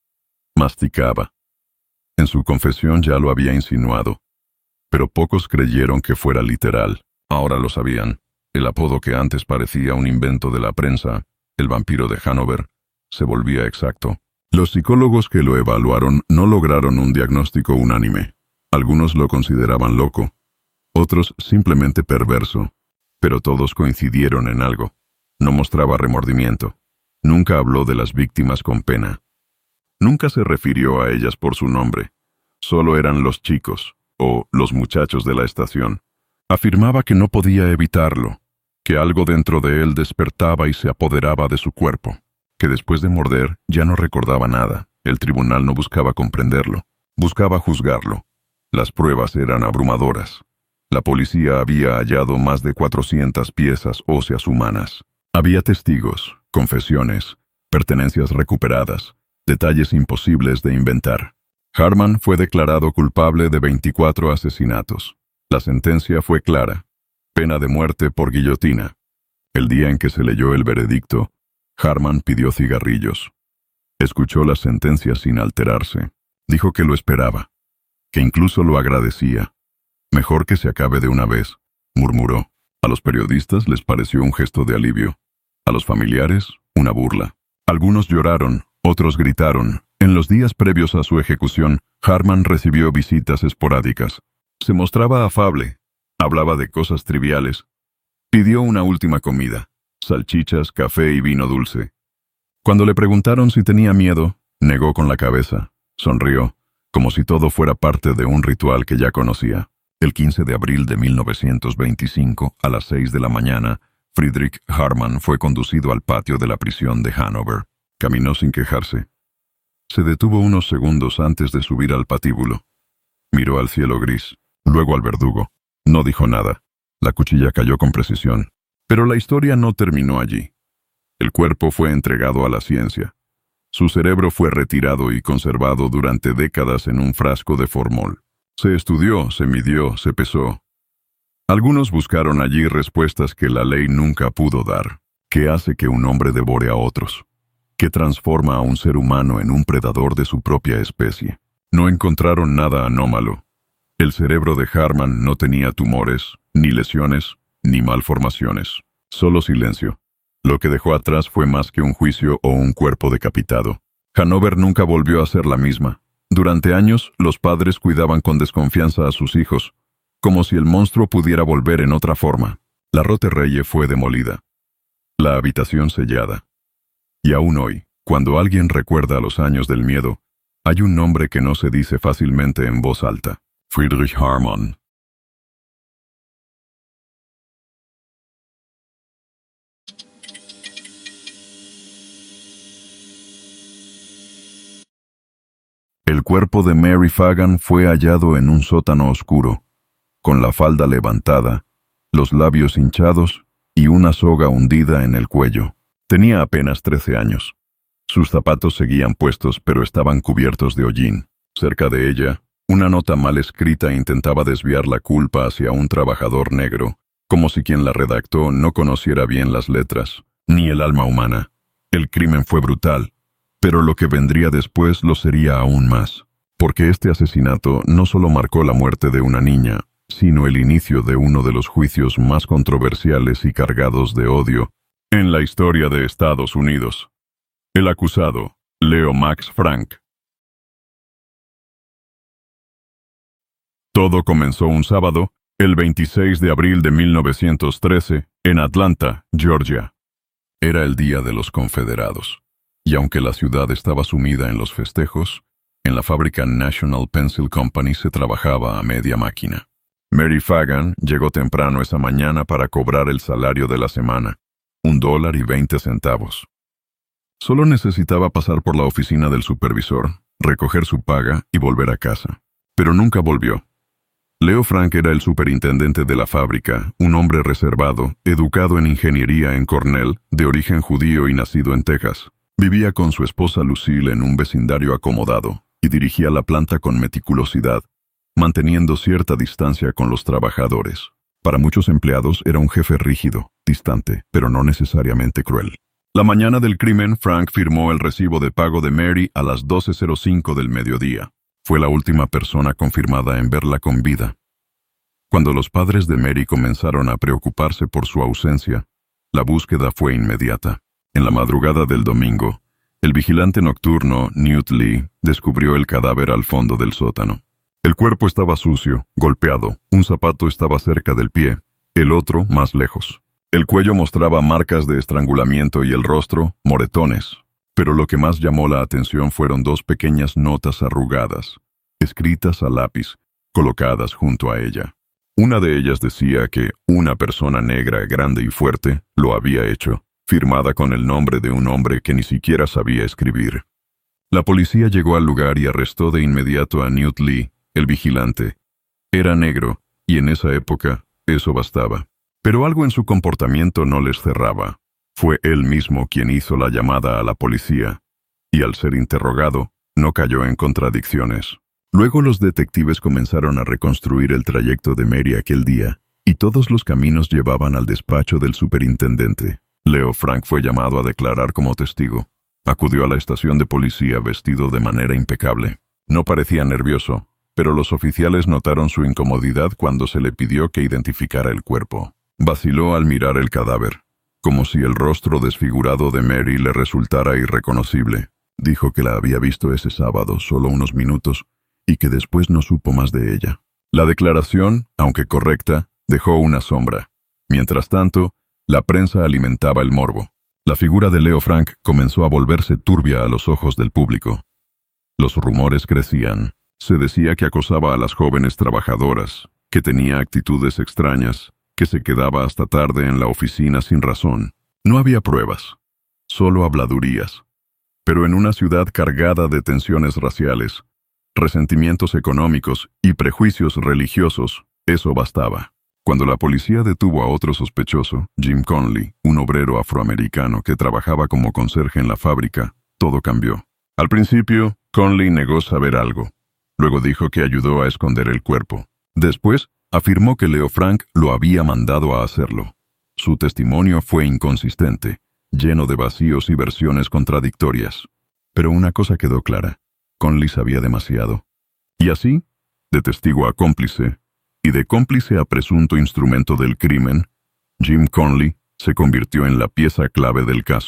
Speaker 1: masticaba. En su confesión ya lo había insinuado, pero pocos creyeron que fuera literal. Ahora lo sabían. El apodo que antes parecía un invento de la prensa, el vampiro de Hanover, se volvía exacto. Los psicólogos que lo evaluaron no lograron un diagnóstico unánime. Algunos lo consideraban loco, otros simplemente perverso, pero todos coincidieron en algo. No mostraba remordimiento. Nunca habló de las víctimas con pena. Nunca se refirió a ellas por su nombre. Solo eran los chicos, o los muchachos de la estación. Afirmaba que no podía evitarlo, que algo dentro de él despertaba y se apoderaba de su cuerpo, que después de morder ya no recordaba nada. El tribunal no buscaba comprenderlo, buscaba juzgarlo. Las pruebas eran abrumadoras. La policía había hallado más de cuatrocientas piezas óseas humanas. Había testigos, confesiones, pertenencias recuperadas, detalles imposibles de inventar. Harman fue declarado culpable de veinticuatro asesinatos. La sentencia fue clara: pena de muerte por guillotina. El día en que se leyó el veredicto, Harman pidió cigarrillos. Escuchó la sentencia sin alterarse. Dijo que lo esperaba, que incluso lo agradecía. Mejor que se acabe de una vez, murmuró. A los periodistas les pareció un gesto de alivio. A los familiares, una burla. Algunos lloraron, otros gritaron. En los días previos a su ejecución, Harman recibió visitas esporádicas. Se mostraba afable, hablaba de cosas triviales. Pidió una última comida, salchichas, café y vino dulce. Cuando le preguntaron si tenía miedo, negó con la cabeza. Sonrió, como si todo fuera parte de un ritual que ya conocía. El quince de abril de mil novecientos veinticinco, a las seis de la mañana, Friedrich Harman fue conducido al patio de la prisión de Hanover. Caminó sin quejarse. Se detuvo unos segundos antes de subir al patíbulo. Miró al cielo gris, luego al verdugo. No dijo nada. La cuchilla cayó con precisión. Pero la historia no terminó allí. El cuerpo fue entregado a la ciencia. Su cerebro fue retirado y conservado durante décadas en un frasco de formol. Se estudió, se midió, se pesó. Algunos buscaron allí respuestas que la ley nunca pudo dar. ¿Qué hace que un hombre devore a otros? ¿Qué transforma a un ser humano en un predador de su propia especie? No encontraron nada anómalo. El cerebro de Harman no tenía tumores, ni lesiones, ni malformaciones. Solo silencio. Lo que dejó atrás fue más que un juicio o un cuerpo decapitado. Hanover nunca volvió a ser la misma. Durante años, los padres cuidaban con desconfianza a sus hijos, como si el monstruo pudiera volver en otra forma. La Rotereye fue demolida. La habitación sellada. Y aún hoy, cuando alguien recuerda los años del miedo, hay un nombre que no se dice fácilmente en voz alta. Friedrich Hartmann. El cuerpo de Mary Fagan fue hallado en un sótano oscuro, con la falda levantada, los labios hinchados y una soga hundida en el cuello. Tenía apenas trece años. Sus zapatos seguían puestos, pero estaban cubiertos de hollín. Cerca de ella, una nota mal escrita intentaba desviar la culpa hacia un trabajador negro, como si quien la redactó no conociera bien las letras, ni el alma humana. El crimen fue brutal, pero lo que vendría después lo sería aún más, porque este asesinato no solo marcó la muerte de una niña, sino el inicio de uno de los juicios más controversiales y cargados de odio en la historia de Estados Unidos. El acusado, Leo Max Frank. Todo comenzó un sábado, el veintiséis de abril de mil novecientos trece, en Atlanta, Georgia. Era el Día de los Confederados, y aunque la ciudad estaba sumida en los festejos, en la fábrica National Pencil Company se trabajaba a media máquina. Mary Fagan llegó temprano esa mañana para cobrar el salario de la semana, un dólar y veinte centavos. Solo necesitaba pasar por la oficina del supervisor, recoger su paga y volver a casa. Pero nunca volvió. Leo Frank era el superintendente de la fábrica, un hombre reservado, educado en ingeniería en Cornell, de origen judío y nacido en Texas. Vivía con su esposa Lucille en un vecindario acomodado y dirigía la planta con meticulosidad, manteniendo cierta distancia con los trabajadores. Para muchos empleados era un jefe rígido, distante, pero no necesariamente cruel. La mañana del crimen, Frank firmó el recibo de pago de Mary a las doce cero cinco del mediodía. Fue la última persona confirmada en verla con vida. Cuando los padres de Mary comenzaron a preocuparse por su ausencia, la búsqueda fue inmediata. En la madrugada del domingo, el vigilante nocturno, Newt Lee, descubrió el cadáver al fondo del sótano. El cuerpo estaba sucio, golpeado, un zapato estaba cerca del pie, el otro más lejos. El cuello mostraba marcas de estrangulamiento y el rostro, moretones. Pero lo que más llamó la atención fueron dos pequeñas notas arrugadas, escritas a lápiz, colocadas junto a ella. Una de ellas decía que una persona negra, grande y fuerte, lo había hecho, firmada con el nombre de un hombre que ni siquiera sabía escribir. La policía llegó al lugar y arrestó de inmediato a Newt Lee, el vigilante. Era negro, y en esa época, eso bastaba. Pero algo en su comportamiento no les cerraba. Fue él mismo quien hizo la llamada a la policía, y al ser interrogado, no cayó en contradicciones. Luego los detectives comenzaron a reconstruir el trayecto de Mary aquel día, y todos los caminos llevaban al despacho del superintendente. Leo Frank fue llamado a declarar como testigo. Acudió a la estación de policía vestido de manera impecable. No parecía nervioso, pero los oficiales notaron su incomodidad cuando se le pidió que identificara el cuerpo. Vaciló al mirar el cadáver, como si el rostro desfigurado de Mary le resultara irreconocible. Dijo que la había visto ese sábado solo unos minutos y que después no supo más de ella. La declaración, aunque correcta, dejó una sombra. Mientras tanto, la prensa alimentaba el morbo. La figura de Leo Frank comenzó a volverse turbia a los ojos del público. Los rumores crecían. Se decía que acosaba a las jóvenes trabajadoras, que tenía actitudes extrañas, que se quedaba hasta tarde en la oficina sin razón. No había pruebas, solo habladurías. Pero en una ciudad cargada de tensiones raciales, resentimientos económicos y prejuicios religiosos, eso bastaba. Cuando la policía detuvo a otro sospechoso, Jim Conley, un obrero afroamericano que trabajaba como conserje en la fábrica, todo cambió. Al principio, Conley negó saber algo. Luego dijo que ayudó a esconder el cuerpo. Después, afirmó que Leo Frank lo había mandado a hacerlo. Su testimonio fue inconsistente, lleno de vacíos y versiones contradictorias. Pero una cosa quedó clara: Conley sabía demasiado. Y así, de testigo a cómplice, y de cómplice a presunto instrumento del crimen, Jim Conley se convirtió en la pieza clave del caso.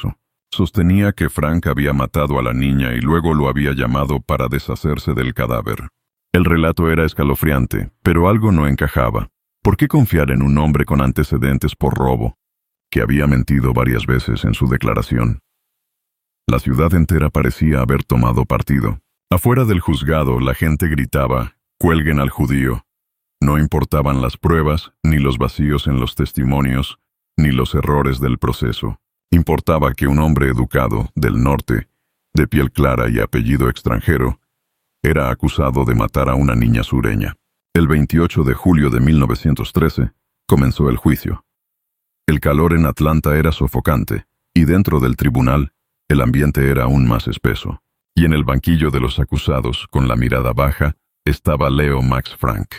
Speaker 1: Sostenía que Frank había matado a la niña y luego lo había llamado para deshacerse del cadáver. El relato era escalofriante, pero algo no encajaba. ¿Por qué confiar en un hombre con antecedentes por robo, que había mentido varias veces en su declaración? La ciudad entera parecía haber tomado partido. Afuera del juzgado, la gente gritaba: «¡Cuelguen al judío!». No importaban las pruebas, ni los vacíos en los testimonios, ni los errores del proceso. Importaba que un hombre educado, del norte, de piel clara y apellido extranjero, era acusado de matar a una niña sureña. El veintiocho de julio de mil novecientos trece comenzó el juicio. El calor en Atlanta era sofocante, y dentro del tribunal, el ambiente era aún más espeso. Y en el banquillo de los acusados, con la mirada baja, estaba Leo Max Frank.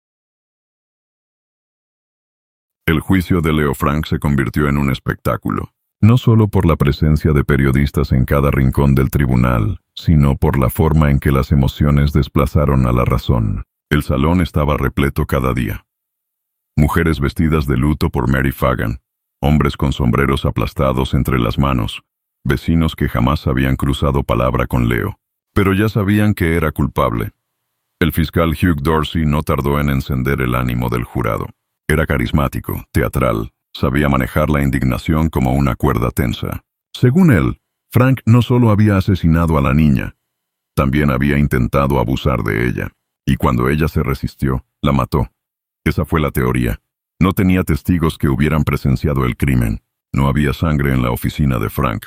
Speaker 1: El juicio de Leo Frank se convirtió en un espectáculo, no solo por la presencia de periodistas en cada rincón del tribunal, sino por la forma en que las emociones desplazaron a la razón. El salón estaba repleto cada día. Mujeres vestidas de luto por Mary Fagan, hombres con sombreros aplastados entre las manos, vecinos que jamás habían cruzado palabra con Leo, pero ya sabían que era culpable. El fiscal Hugh Dorsey no tardó en encender el ánimo del jurado. Era carismático, teatral, sabía manejar la indignación como una cuerda tensa. Según él, Frank no solo había asesinado a la niña, también había intentado abusar de ella, y cuando ella se resistió, la mató. Esa fue la teoría. No tenía testigos que hubieran presenciado el crimen. No había sangre en la oficina de Frank.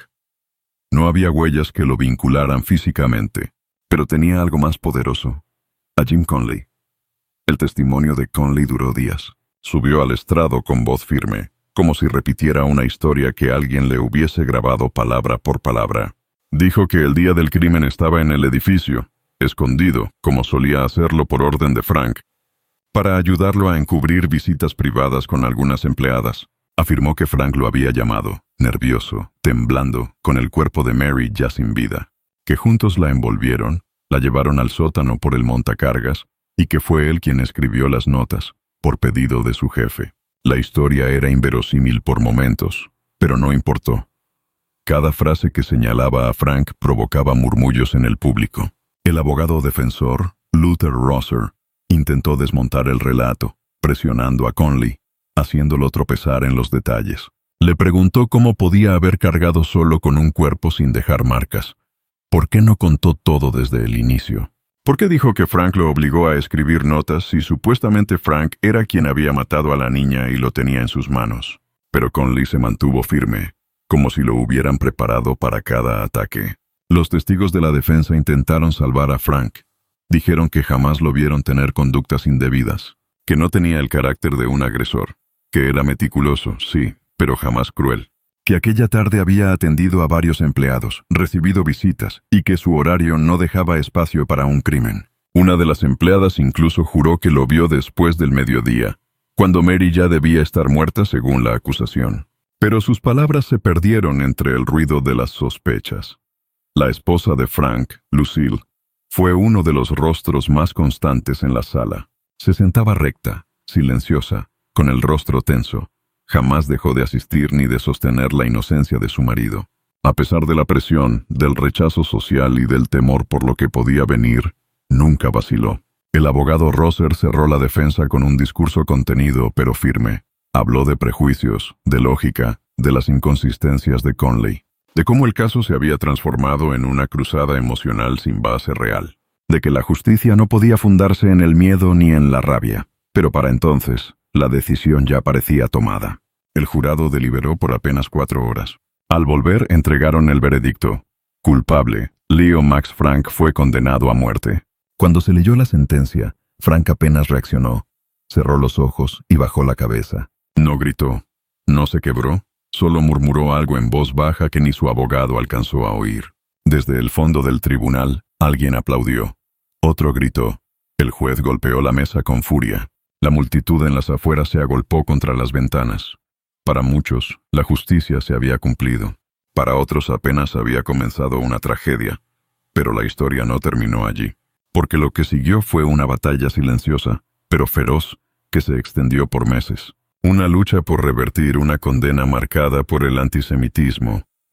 Speaker 1: No había huellas que lo vincularan físicamente, pero tenía algo más poderoso: a Jim Conley. El testimonio de Conley duró días. Subió al estrado con voz firme, como si repitiera una historia que alguien le hubiese grabado palabra por palabra. Dijo que el día del crimen estaba en el edificio, escondido, como solía hacerlo por orden de Frank, para ayudarlo a encubrir visitas privadas con algunas empleadas. Afirmó que Frank lo había llamado, nervioso, temblando, con el cuerpo de Mary ya sin vida, que juntos la envolvieron, la llevaron al sótano por el montacargas, y que fue él quien escribió las notas, por pedido de su jefe. La historia era inverosímil por momentos, pero no importó. Cada frase que señalaba a Frank provocaba murmullos en el público. El abogado defensor, Luther Rosser, intentó desmontar el relato, presionando a Conley, haciéndolo tropezar en los detalles. Le preguntó cómo podía haber cargado solo con un cuerpo sin dejar marcas. ¿Por qué no contó todo desde el inicio? ¿Por qué dijo que Frank lo obligó a escribir notas si supuestamente Frank era quien había matado a la niña y lo tenía en sus manos? Pero Conley se mantuvo firme, como si lo hubieran preparado para cada ataque. Los testigos de la defensa intentaron salvar a Frank. Dijeron que jamás lo vieron tener conductas indebidas, que no tenía el carácter de un agresor, que era meticuloso, sí, pero jamás cruel, que aquella tarde había atendido a varios empleados, recibido visitas, y que su horario no dejaba espacio para un crimen. Una de las empleadas incluso juró que lo vio después del mediodía, cuando Mary ya debía estar muerta según la acusación. Pero sus palabras se perdieron entre el ruido de las sospechas. La esposa de Frank, Lucille, fue uno de los rostros más constantes en la sala. Se sentaba recta, silenciosa, con el rostro tenso. Jamás dejó de asistir ni de sostener la inocencia de su marido. A pesar de la presión, del rechazo social y del temor por lo que podía venir, nunca vaciló. El abogado Rosser cerró la defensa con un discurso contenido pero firme. Habló de prejuicios, de lógica, de las inconsistencias de Conley, de cómo el caso se había transformado en una cruzada emocional sin base real, de que la justicia no podía fundarse en el miedo ni en la rabia. Pero para entonces, la decisión ya parecía tomada. El jurado deliberó por apenas cuatro horas. Al volver, entregaron el veredicto. Culpable, Leo Max Frank fue condenado a muerte. Cuando se leyó la sentencia, Frank apenas reaccionó. Cerró los ojos y bajó la cabeza. No gritó, no se quebró, solo murmuró algo en voz baja que ni su abogado alcanzó a oír. Desde el fondo del tribunal, alguien aplaudió. Otro gritó. El juez golpeó la mesa con furia. La multitud en las afueras se agolpó contra las ventanas. Para muchos, la justicia se había cumplido. Para otros apenas había comenzado una tragedia. Pero la historia no terminó allí, porque lo que siguió fue una batalla silenciosa, pero feroz, que se extendió por meses. Una lucha por revertir una condena marcada por el antisemitismo,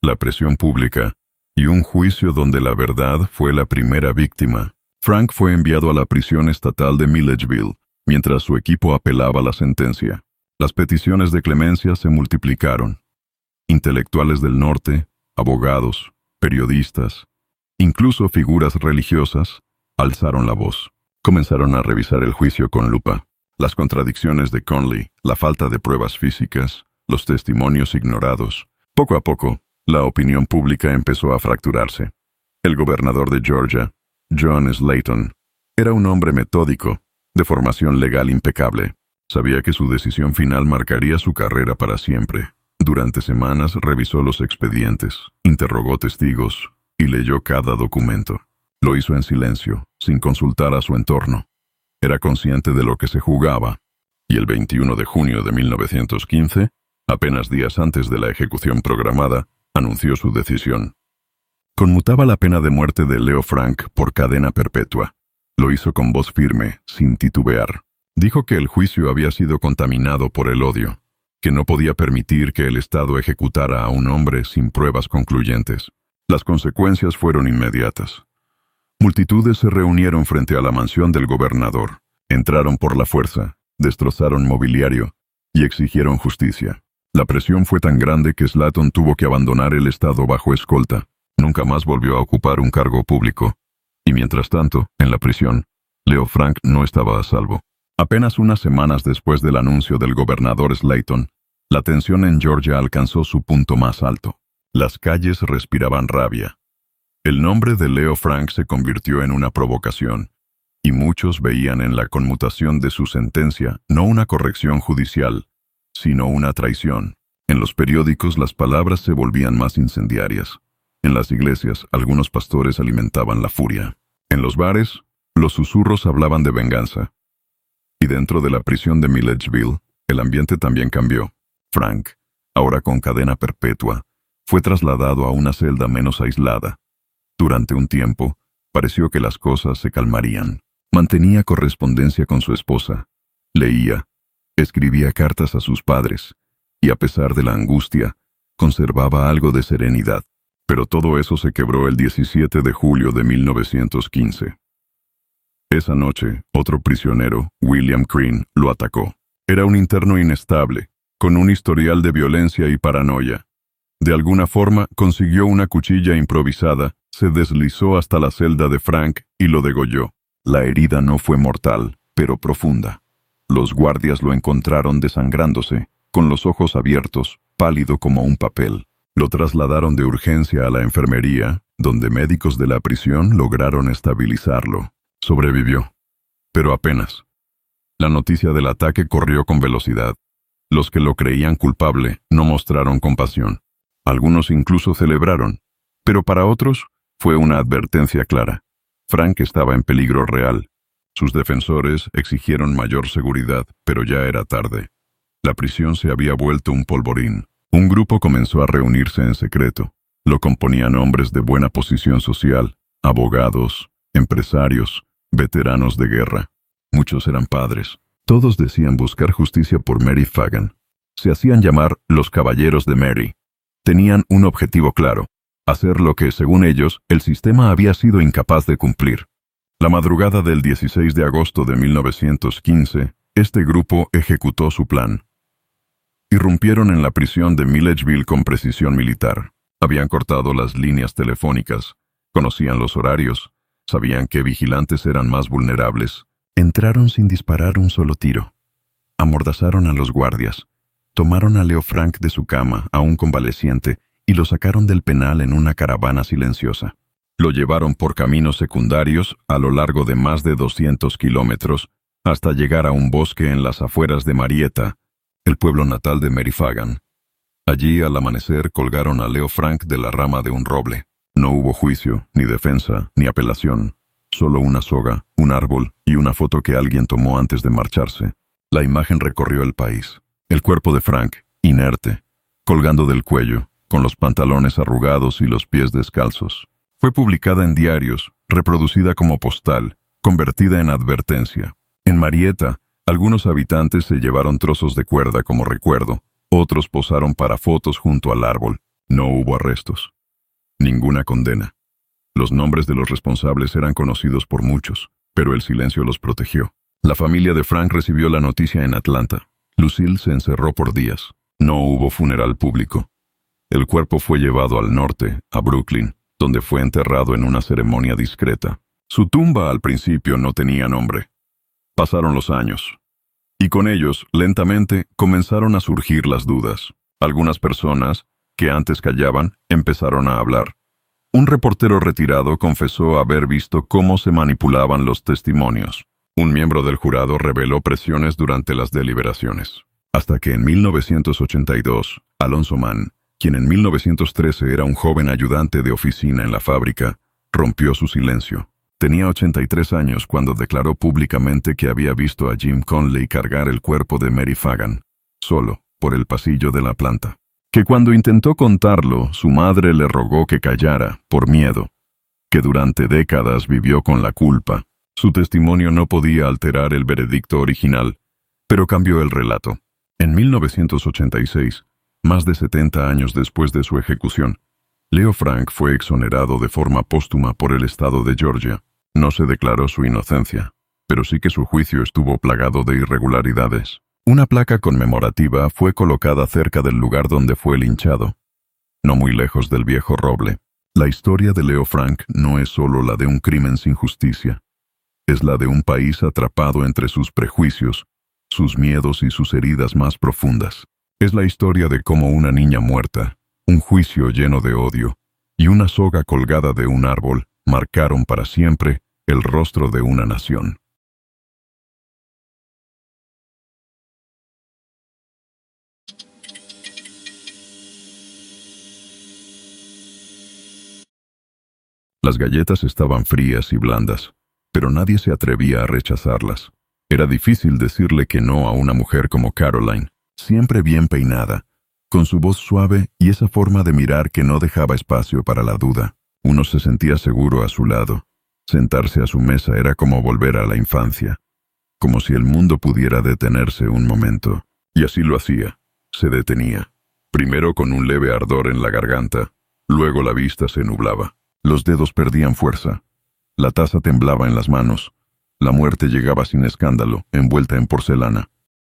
Speaker 1: la presión pública y un juicio donde la verdad fue la primera víctima. Frank fue enviado a la prisión estatal de Milledgeville, mientras su equipo apelaba la sentencia. Las peticiones de clemencia se multiplicaron. Intelectuales del norte, abogados, periodistas, incluso figuras religiosas, alzaron la voz. Comenzaron a revisar el juicio con lupa. Las contradicciones de Conley, la falta de pruebas físicas, los testimonios ignorados. Poco a poco, la opinión pública empezó a fracturarse. El gobernador de Georgia, John Slayton, era un hombre metódico, de formación legal impecable. Sabía que su decisión final marcaría su carrera para siempre. Durante semanas revisó los expedientes, interrogó testigos y leyó cada documento. Lo hizo en silencio, sin consultar a su entorno. Era consciente de lo que se jugaba, y el veintiuno de junio de mil novecientos quince, apenas días antes de la ejecución programada, anunció su decisión. Conmutaba la pena de muerte de Leo Frank por cadena perpetua. Lo hizo con voz firme, sin titubear. Dijo que el juicio había sido contaminado por el odio, que no podía permitir que el Estado ejecutara a un hombre sin pruebas concluyentes. Las consecuencias fueron inmediatas. Multitudes se reunieron frente a la mansión del gobernador. Entraron por la fuerza, destrozaron mobiliario y exigieron justicia. La presión fue tan grande que Slayton tuvo que abandonar el estado bajo escolta. Nunca más volvió a ocupar un cargo público. Y mientras tanto, en la prisión, Leo Frank no estaba a salvo. Apenas unas semanas después del anuncio del gobernador Slayton, la tensión en Georgia alcanzó su punto más alto. Las calles respiraban rabia. El nombre de Leo Frank se convirtió en una provocación, y muchos veían en la conmutación de su sentencia no una corrección judicial, sino una traición. En los periódicos las palabras se volvían más incendiarias. En las iglesias algunos pastores alimentaban la furia. En los bares, los susurros hablaban de venganza. Y dentro de la prisión de Milledgeville, el ambiente también cambió. Frank, ahora con cadena perpetua, fue trasladado a una celda menos aislada. Durante un tiempo, pareció que las cosas se calmarían. Mantenía correspondencia con su esposa. Leía, escribía cartas a sus padres, y a pesar de la angustia, conservaba algo de serenidad. Pero todo eso se quebró el diecisiete de julio de mil novecientos quince. Esa noche, otro prisionero, William Crean, lo atacó. Era un interno inestable, con un historial de violencia y paranoia. De alguna forma, consiguió una cuchilla improvisada, se deslizó hasta la celda de Frank y lo degolló. La herida no fue mortal, pero profunda. Los guardias lo encontraron desangrándose, con los ojos abiertos, pálido como un papel. Lo trasladaron de urgencia a la enfermería, donde médicos de la prisión lograron estabilizarlo. Sobrevivió, pero apenas. La noticia del ataque corrió con velocidad. Los que lo creían culpable no mostraron compasión. Algunos incluso celebraron, pero para otros fue una advertencia clara. Frank estaba en peligro real. Sus defensores exigieron mayor seguridad, pero ya era tarde. La prisión se había vuelto un polvorín. Un grupo comenzó a reunirse en secreto. Lo componían hombres de buena posición social, abogados, empresarios, veteranos de guerra. Muchos eran padres. Todos decían buscar justicia por Mary Fagan. Se hacían llamar los Caballeros de Mary. Tenían un objetivo claro: hacer lo que, según ellos, el sistema había sido incapaz de cumplir. La madrugada del dieciséis de agosto de mil novecientos quince, este grupo ejecutó su plan. Irrumpieron en la prisión de Milledgeville con precisión militar. Habían cortado las líneas telefónicas, conocían los horarios, sabían qué vigilantes eran más vulnerables. Entraron sin disparar un solo tiro. Amordazaron a los guardias. Tomaron a Leo Frank de su cama, aún convaleciente, y lo sacaron del penal en una caravana silenciosa. Lo llevaron por caminos secundarios a lo largo de más de doscientos kilómetros, hasta llegar a un bosque en las afueras de Marietta, el pueblo natal de Mary Fagan. Allí, al amanecer, colgaron a Leo Frank de la rama de un roble. No hubo juicio, ni defensa, ni apelación. Solo una soga, un árbol y una foto que alguien tomó antes de marcharse. La imagen recorrió el país. El cuerpo de Frank, inerte, colgando del cuello, con los pantalones arrugados y los pies descalzos. Fue publicada en diarios, reproducida como postal, convertida en advertencia. En Marietta, algunos habitantes se llevaron trozos de cuerda como recuerdo, otros posaron para fotos junto al árbol. No hubo arrestos. Ninguna condena. Los nombres de los responsables eran conocidos por muchos, pero el silencio los protegió. La familia de Frank recibió la noticia en Atlanta. Lucille se encerró por días. No hubo funeral público. El cuerpo fue llevado al norte, a Brooklyn, donde fue enterrado en una ceremonia discreta. Su tumba al principio no tenía nombre. Pasaron los años. Y con ellos, lentamente, comenzaron a surgir las dudas. Algunas personas, que antes callaban, empezaron a hablar. Un reportero retirado confesó haber visto cómo se manipulaban los testimonios. Un miembro del jurado reveló presiones durante las deliberaciones. Hasta que en mil novecientos ochenta y dos, Alonzo Mann, quien en mil novecientos trece era un joven ayudante de oficina en la fábrica, rompió su silencio. Tenía ochenta y tres años cuando declaró públicamente que había visto a Jim Conley cargar el cuerpo de Mary Fagan, solo, por el pasillo de la planta. Que cuando intentó contarlo, su madre le rogó que callara, por miedo. Que durante décadas vivió con la culpa. Su testimonio no podía alterar el veredicto original, pero cambió el relato. En mil novecientos ochenta y seis, más de setenta años después de su ejecución, Leo Frank fue exonerado de forma póstuma por el estado de Georgia. No se declaró su inocencia, pero sí que su juicio estuvo plagado de irregularidades. Una placa conmemorativa fue colocada cerca del lugar donde fue linchado, no muy lejos del viejo roble. La historia de Leo Frank no es solo la de un crimen sin justicia. Es la de un país atrapado entre sus prejuicios, sus miedos y sus heridas más profundas. Es la historia de cómo una niña muerta, un juicio lleno de odio y una soga colgada de un árbol marcaron para siempre el rostro de una nación. Las galletas estaban frías y blandas, pero nadie se atrevía a rechazarlas. Era difícil decirle que no a una mujer como Caroline, siempre bien peinada, con su voz suave y esa forma de mirar que no dejaba espacio para la duda. Uno se sentía seguro a su lado. Sentarse a su mesa era como volver a la infancia, como si el mundo pudiera detenerse un momento. Y así lo hacía. Se detenía. Primero con un leve ardor en la garganta, luego la vista se nublaba. Los dedos perdían fuerza. La taza temblaba en las manos. La muerte llegaba sin escándalo, envuelta en porcelana.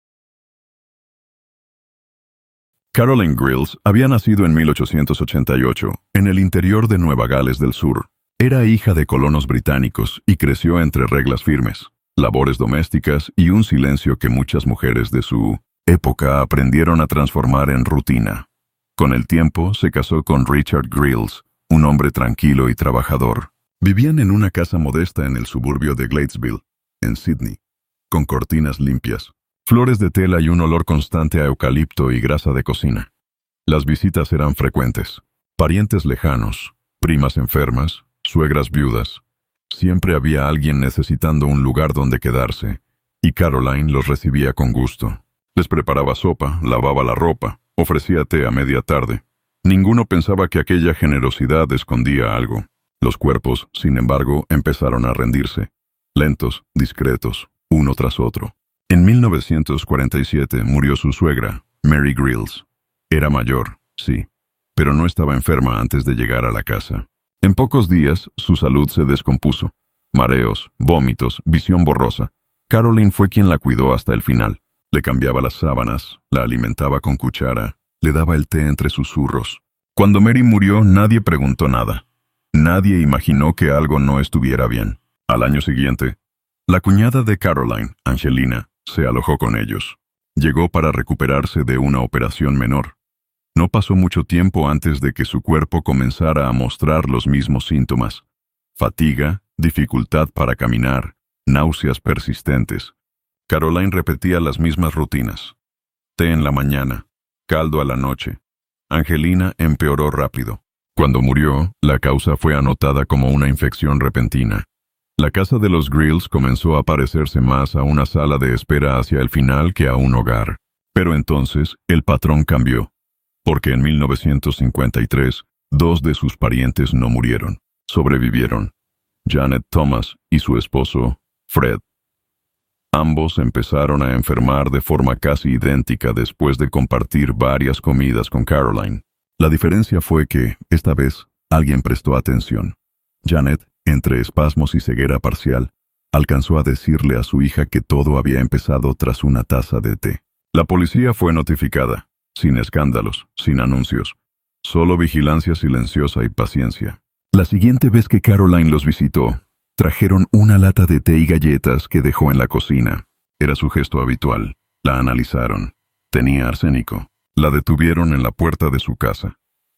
Speaker 1: Caroline Grills había nacido en mil ochocientos ochenta y ocho, en el interior de Nueva Gales del Sur. Era hija de colonos británicos y creció entre reglas firmes, labores domésticas y un silencio que muchas mujeres de su época aprendieron a transformar en rutina. Con el tiempo se casó con Richard Grills, un hombre tranquilo y trabajador. Vivían en una casa modesta en el suburbio de Gladesville, en Sydney, con cortinas limpias, flores de tela y un olor constante a eucalipto y grasa de cocina. Las visitas eran frecuentes. Parientes lejanos, primas enfermas, suegras viudas. Siempre había alguien necesitando un lugar donde quedarse, y Caroline los recibía con gusto. Les preparaba sopa, lavaba la ropa, ofrecía té a media tarde. Ninguno pensaba que aquella generosidad escondía algo. Los cuerpos, sin embargo, empezaron a rendirse, lentos, discretos, uno tras otro. En mil novecientos cuarenta y siete murió su suegra, Mary Grills. Era mayor, sí, pero no estaba enferma antes de llegar a la casa. En pocos días, su salud se descompuso. Mareos, vómitos, visión borrosa. Caroline fue quien la cuidó hasta el final. Le cambiaba las sábanas, la alimentaba con cuchara, le daba el té entre susurros. Cuando Mary murió, nadie preguntó nada. Nadie imaginó que algo no estuviera bien. Al año siguiente, la cuñada de Caroline, Angelina, se alojó con ellos. Llegó para recuperarse de una operación menor. No pasó mucho tiempo antes de que su cuerpo comenzara a mostrar los mismos síntomas. Fatiga, dificultad para caminar, náuseas persistentes. Caroline repetía las mismas rutinas. Té en la mañana, caldo a la noche. Angelina empeoró rápido. Cuando murió, la causa fue anotada como una infección repentina. La casa de los Grills comenzó a parecerse más a una sala de espera hacia el final que a un hogar. Pero entonces, el patrón cambió. Porque en mil novecientos cincuenta y tres, dos de sus parientes no murieron, sobrevivieron. Janet Thomas y su esposo, Fred. Ambos empezaron a enfermar de forma casi idéntica después de compartir varias comidas con Caroline. La diferencia fue que, esta vez, alguien prestó atención. Janet, entre espasmos y ceguera parcial, alcanzó a decirle a su hija que todo había empezado tras una taza de té. La policía fue notificada, sin escándalos, sin anuncios, solo vigilancia silenciosa y paciencia. La siguiente vez que Caroline los visitó, trajeron una lata de té y galletas que dejó en la cocina. Era su gesto habitual. La analizaron. Tenía arsénico. La detuvieron en la puerta de su casa.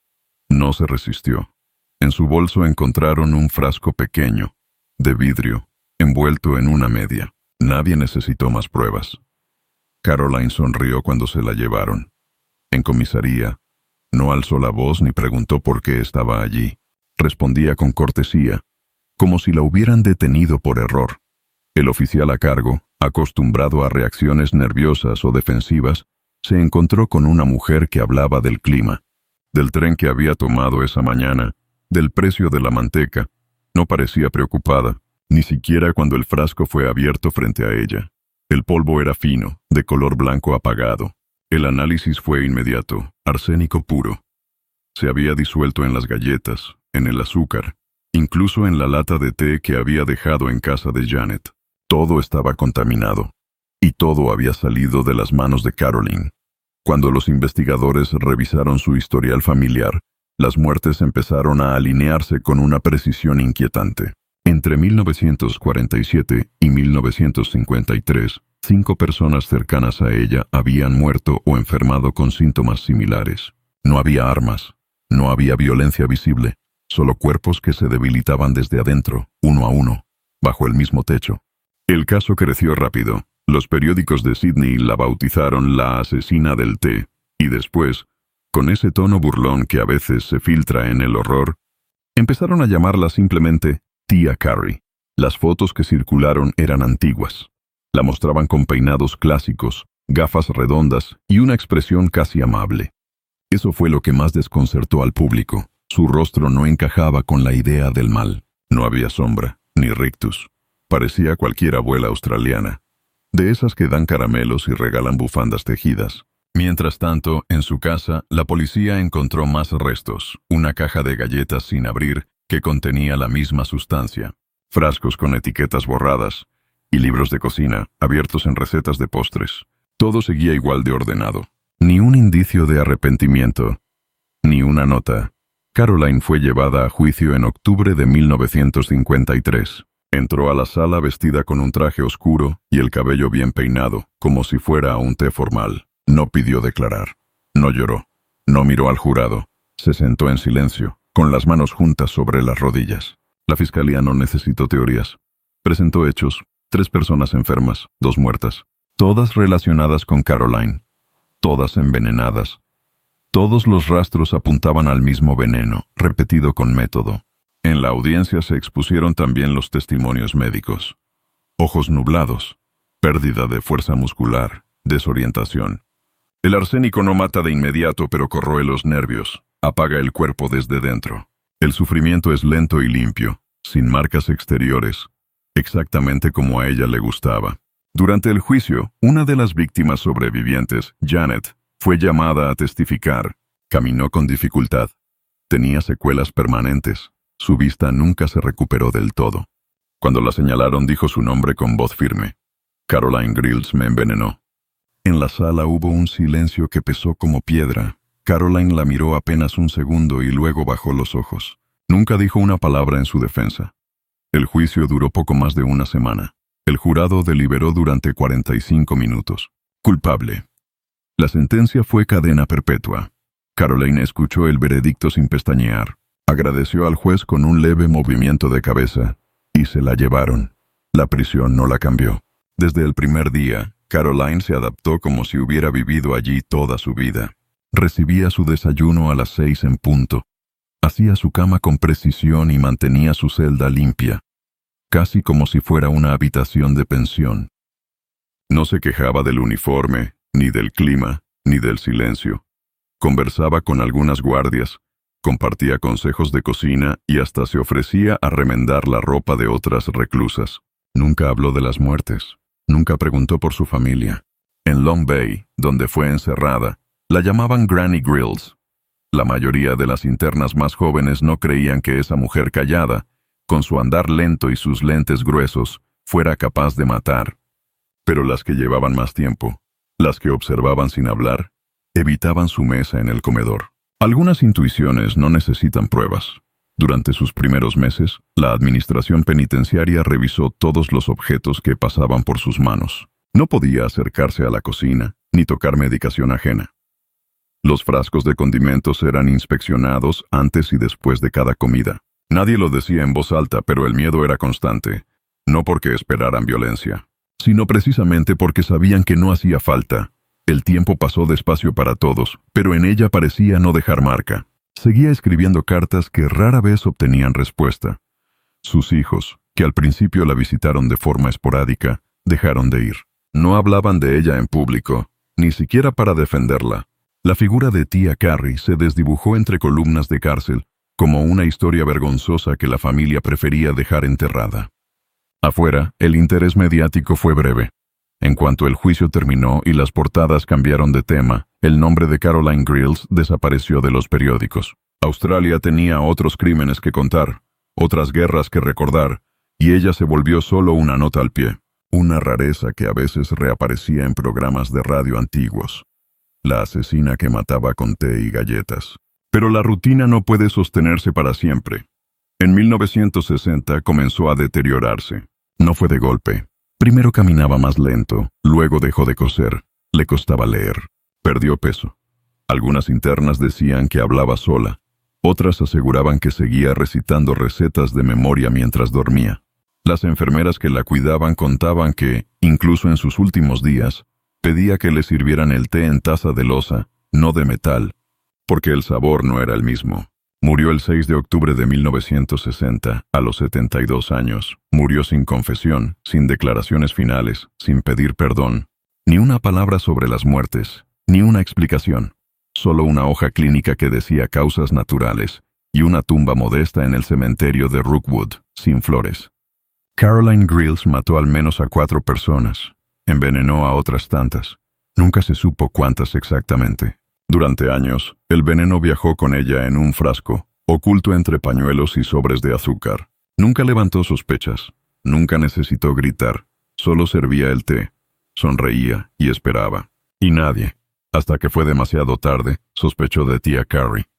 Speaker 1: No se resistió. En su bolso encontraron un frasco pequeño, de vidrio, envuelto en una media. Nadie necesitó más pruebas. Caroline sonrió cuando se la llevaron. En comisaría, no alzó la voz ni preguntó por qué estaba allí. Respondía con cortesía, como si la hubieran detenido por error. El oficial a cargo, acostumbrado a reacciones nerviosas o defensivas, se encontró con una mujer que hablaba del clima, del tren que había tomado esa mañana, del precio de la manteca. No parecía preocupada, ni siquiera cuando el frasco fue abierto frente a ella. El polvo era fino, de color blanco apagado. El análisis fue inmediato, arsénico puro. Se había disuelto en las galletas, en el azúcar, incluso en la lata de té que había dejado en casa de Janet. Todo estaba contaminado, y todo había salido de las manos de Caroline. Cuando los investigadores revisaron su historial familiar, las muertes empezaron a alinearse con una precisión inquietante. Entre mil novecientos cuarenta y siete y mil novecientos cincuenta y tres, cinco personas cercanas a ella habían muerto o enfermado con síntomas similares. No había armas, no había violencia visible, solo cuerpos que se debilitaban desde adentro, uno a uno, bajo el mismo techo. El caso creció rápido. Los periódicos de Sydney la bautizaron la asesina del té, y después, con ese tono burlón que a veces se filtra en el horror, empezaron a llamarla simplemente Tía Carrie. Las fotos que circularon eran antiguas. La mostraban con peinados clásicos, gafas redondas y una expresión casi amable. Eso fue lo que más desconcertó al público. Su rostro no encajaba con la idea del mal. No había sombra, ni rictus. Parecía cualquier abuela australiana, de esas que dan caramelos y regalan bufandas tejidas. Mientras tanto, en su casa, la policía encontró más restos, una caja de galletas sin abrir que contenía la misma sustancia, frascos con etiquetas borradas y libros de cocina abiertos en recetas de postres. Todo seguía igual de ordenado. Ni un indicio de arrepentimiento, ni una nota. Caroline fue llevada a juicio en octubre de mil novecientos cincuenta y tres. Entró a la sala vestida con un traje oscuro y el cabello bien peinado, como si fuera a un té formal. No pidió declarar. No lloró. No miró al jurado. Se sentó en silencio, con las manos juntas sobre las rodillas. La fiscalía no necesitó teorías. Presentó hechos. Tres personas enfermas, dos muertas. Todas relacionadas con Caroline. Todas envenenadas. Todos los rastros apuntaban al mismo veneno, repetido con método. En la audiencia se expusieron también los testimonios médicos. Ojos nublados, pérdida de fuerza muscular, desorientación. El arsénico no mata de inmediato, pero corroe los nervios, apaga el cuerpo desde dentro. El sufrimiento es lento y limpio, sin marcas exteriores, exactamente como a ella le gustaba. Durante el juicio, una de las víctimas sobrevivientes, Janet, fue llamada a testificar. Caminó con dificultad. Tenía secuelas permanentes. Su vista nunca se recuperó del todo. Cuando la señalaron, dijo su nombre con voz firme. Caroline Grills me envenenó. En la sala hubo un silencio que pesó como piedra. Caroline la miró apenas un segundo y luego bajó los ojos. Nunca dijo una palabra en su defensa. El juicio duró poco más de una semana. El jurado deliberó durante cuarenta y cinco minutos. Culpable. La sentencia fue cadena perpetua. Caroline escuchó el veredicto sin pestañear. Agradeció al juez con un leve movimiento de cabeza, y se la llevaron. La prisión no la cambió. Desde el primer día, Caroline se adaptó como si hubiera vivido allí toda su vida. Recibía su desayuno a las seis en punto. Hacía su cama con precisión y mantenía su celda limpia, casi como si fuera una habitación de pensión. No se quejaba del uniforme, ni del clima, ni del silencio. Conversaba con algunas guardias, compartía consejos de cocina y hasta se ofrecía a remendar la ropa de otras reclusas. Nunca habló de las muertes. Nunca preguntó por su familia. En Long Bay, donde fue encerrada, la llamaban Granny Grills. La mayoría de las internas más jóvenes no creían que esa mujer callada, con su andar lento y sus lentes gruesos, fuera capaz de matar. Pero las que llevaban más tiempo, las que observaban sin hablar, evitaban su mesa en el comedor. Algunas intuiciones no necesitan pruebas. Durante sus primeros meses, la administración penitenciaria revisó todos los objetos que pasaban por sus manos. No podía acercarse a la cocina, ni tocar medicación ajena. Los frascos de condimentos eran inspeccionados antes y después de cada comida. Nadie lo decía en voz alta, pero el miedo era constante, no porque esperaran violencia, sino precisamente porque sabían que no hacía falta. El tiempo pasó despacio para todos, pero en ella parecía no dejar marca. Seguía escribiendo cartas que rara vez obtenían respuesta. Sus hijos, que al principio la visitaron de forma esporádica, dejaron de ir. No hablaban de ella en público, ni siquiera para defenderla. La figura de tía Carrie se desdibujó entre columnas de cárcel, como una historia vergonzosa que la familia prefería dejar enterrada. Afuera, el interés mediático fue breve. En cuanto el juicio terminó y las portadas cambiaron de tema, el nombre de Caroline Grills desapareció de los periódicos. Australia tenía otros crímenes que contar, otras guerras que recordar, y ella se volvió solo una nota al pie, una rareza que a veces reaparecía en programas de radio antiguos. La asesina que mataba con té y galletas. Pero la rutina no puede sostenerse para siempre. En mil novecientos sesenta comenzó a deteriorarse. No fue de golpe. Primero caminaba más lento, luego dejó de coser, le costaba leer. Perdió peso. Algunas internas decían que hablaba sola, otras aseguraban que seguía recitando recetas de memoria mientras dormía. Las enfermeras que la cuidaban contaban que, incluso en sus últimos días, pedía que le sirvieran el té en taza de loza, no de metal, porque el sabor no era el mismo. Murió el seis de octubre de mil novecientos sesenta, a los setenta y dos años. Murió sin confesión, sin declaraciones finales, sin pedir perdón. Ni una palabra sobre las muertes, ni una explicación. Solo una hoja clínica que decía causas naturales, y una tumba modesta en el cementerio de Rookwood, sin flores. Caroline Grills mató al menos a cuatro personas. Envenenó a otras tantas. Nunca se supo cuántas exactamente. Durante años, el veneno viajó con ella en un frasco, oculto entre pañuelos y sobres de azúcar. Nunca levantó sospechas, nunca necesitó gritar, solo servía el té, sonreía y esperaba. Y nadie, hasta que fue demasiado tarde, sospechó de tía Carrie.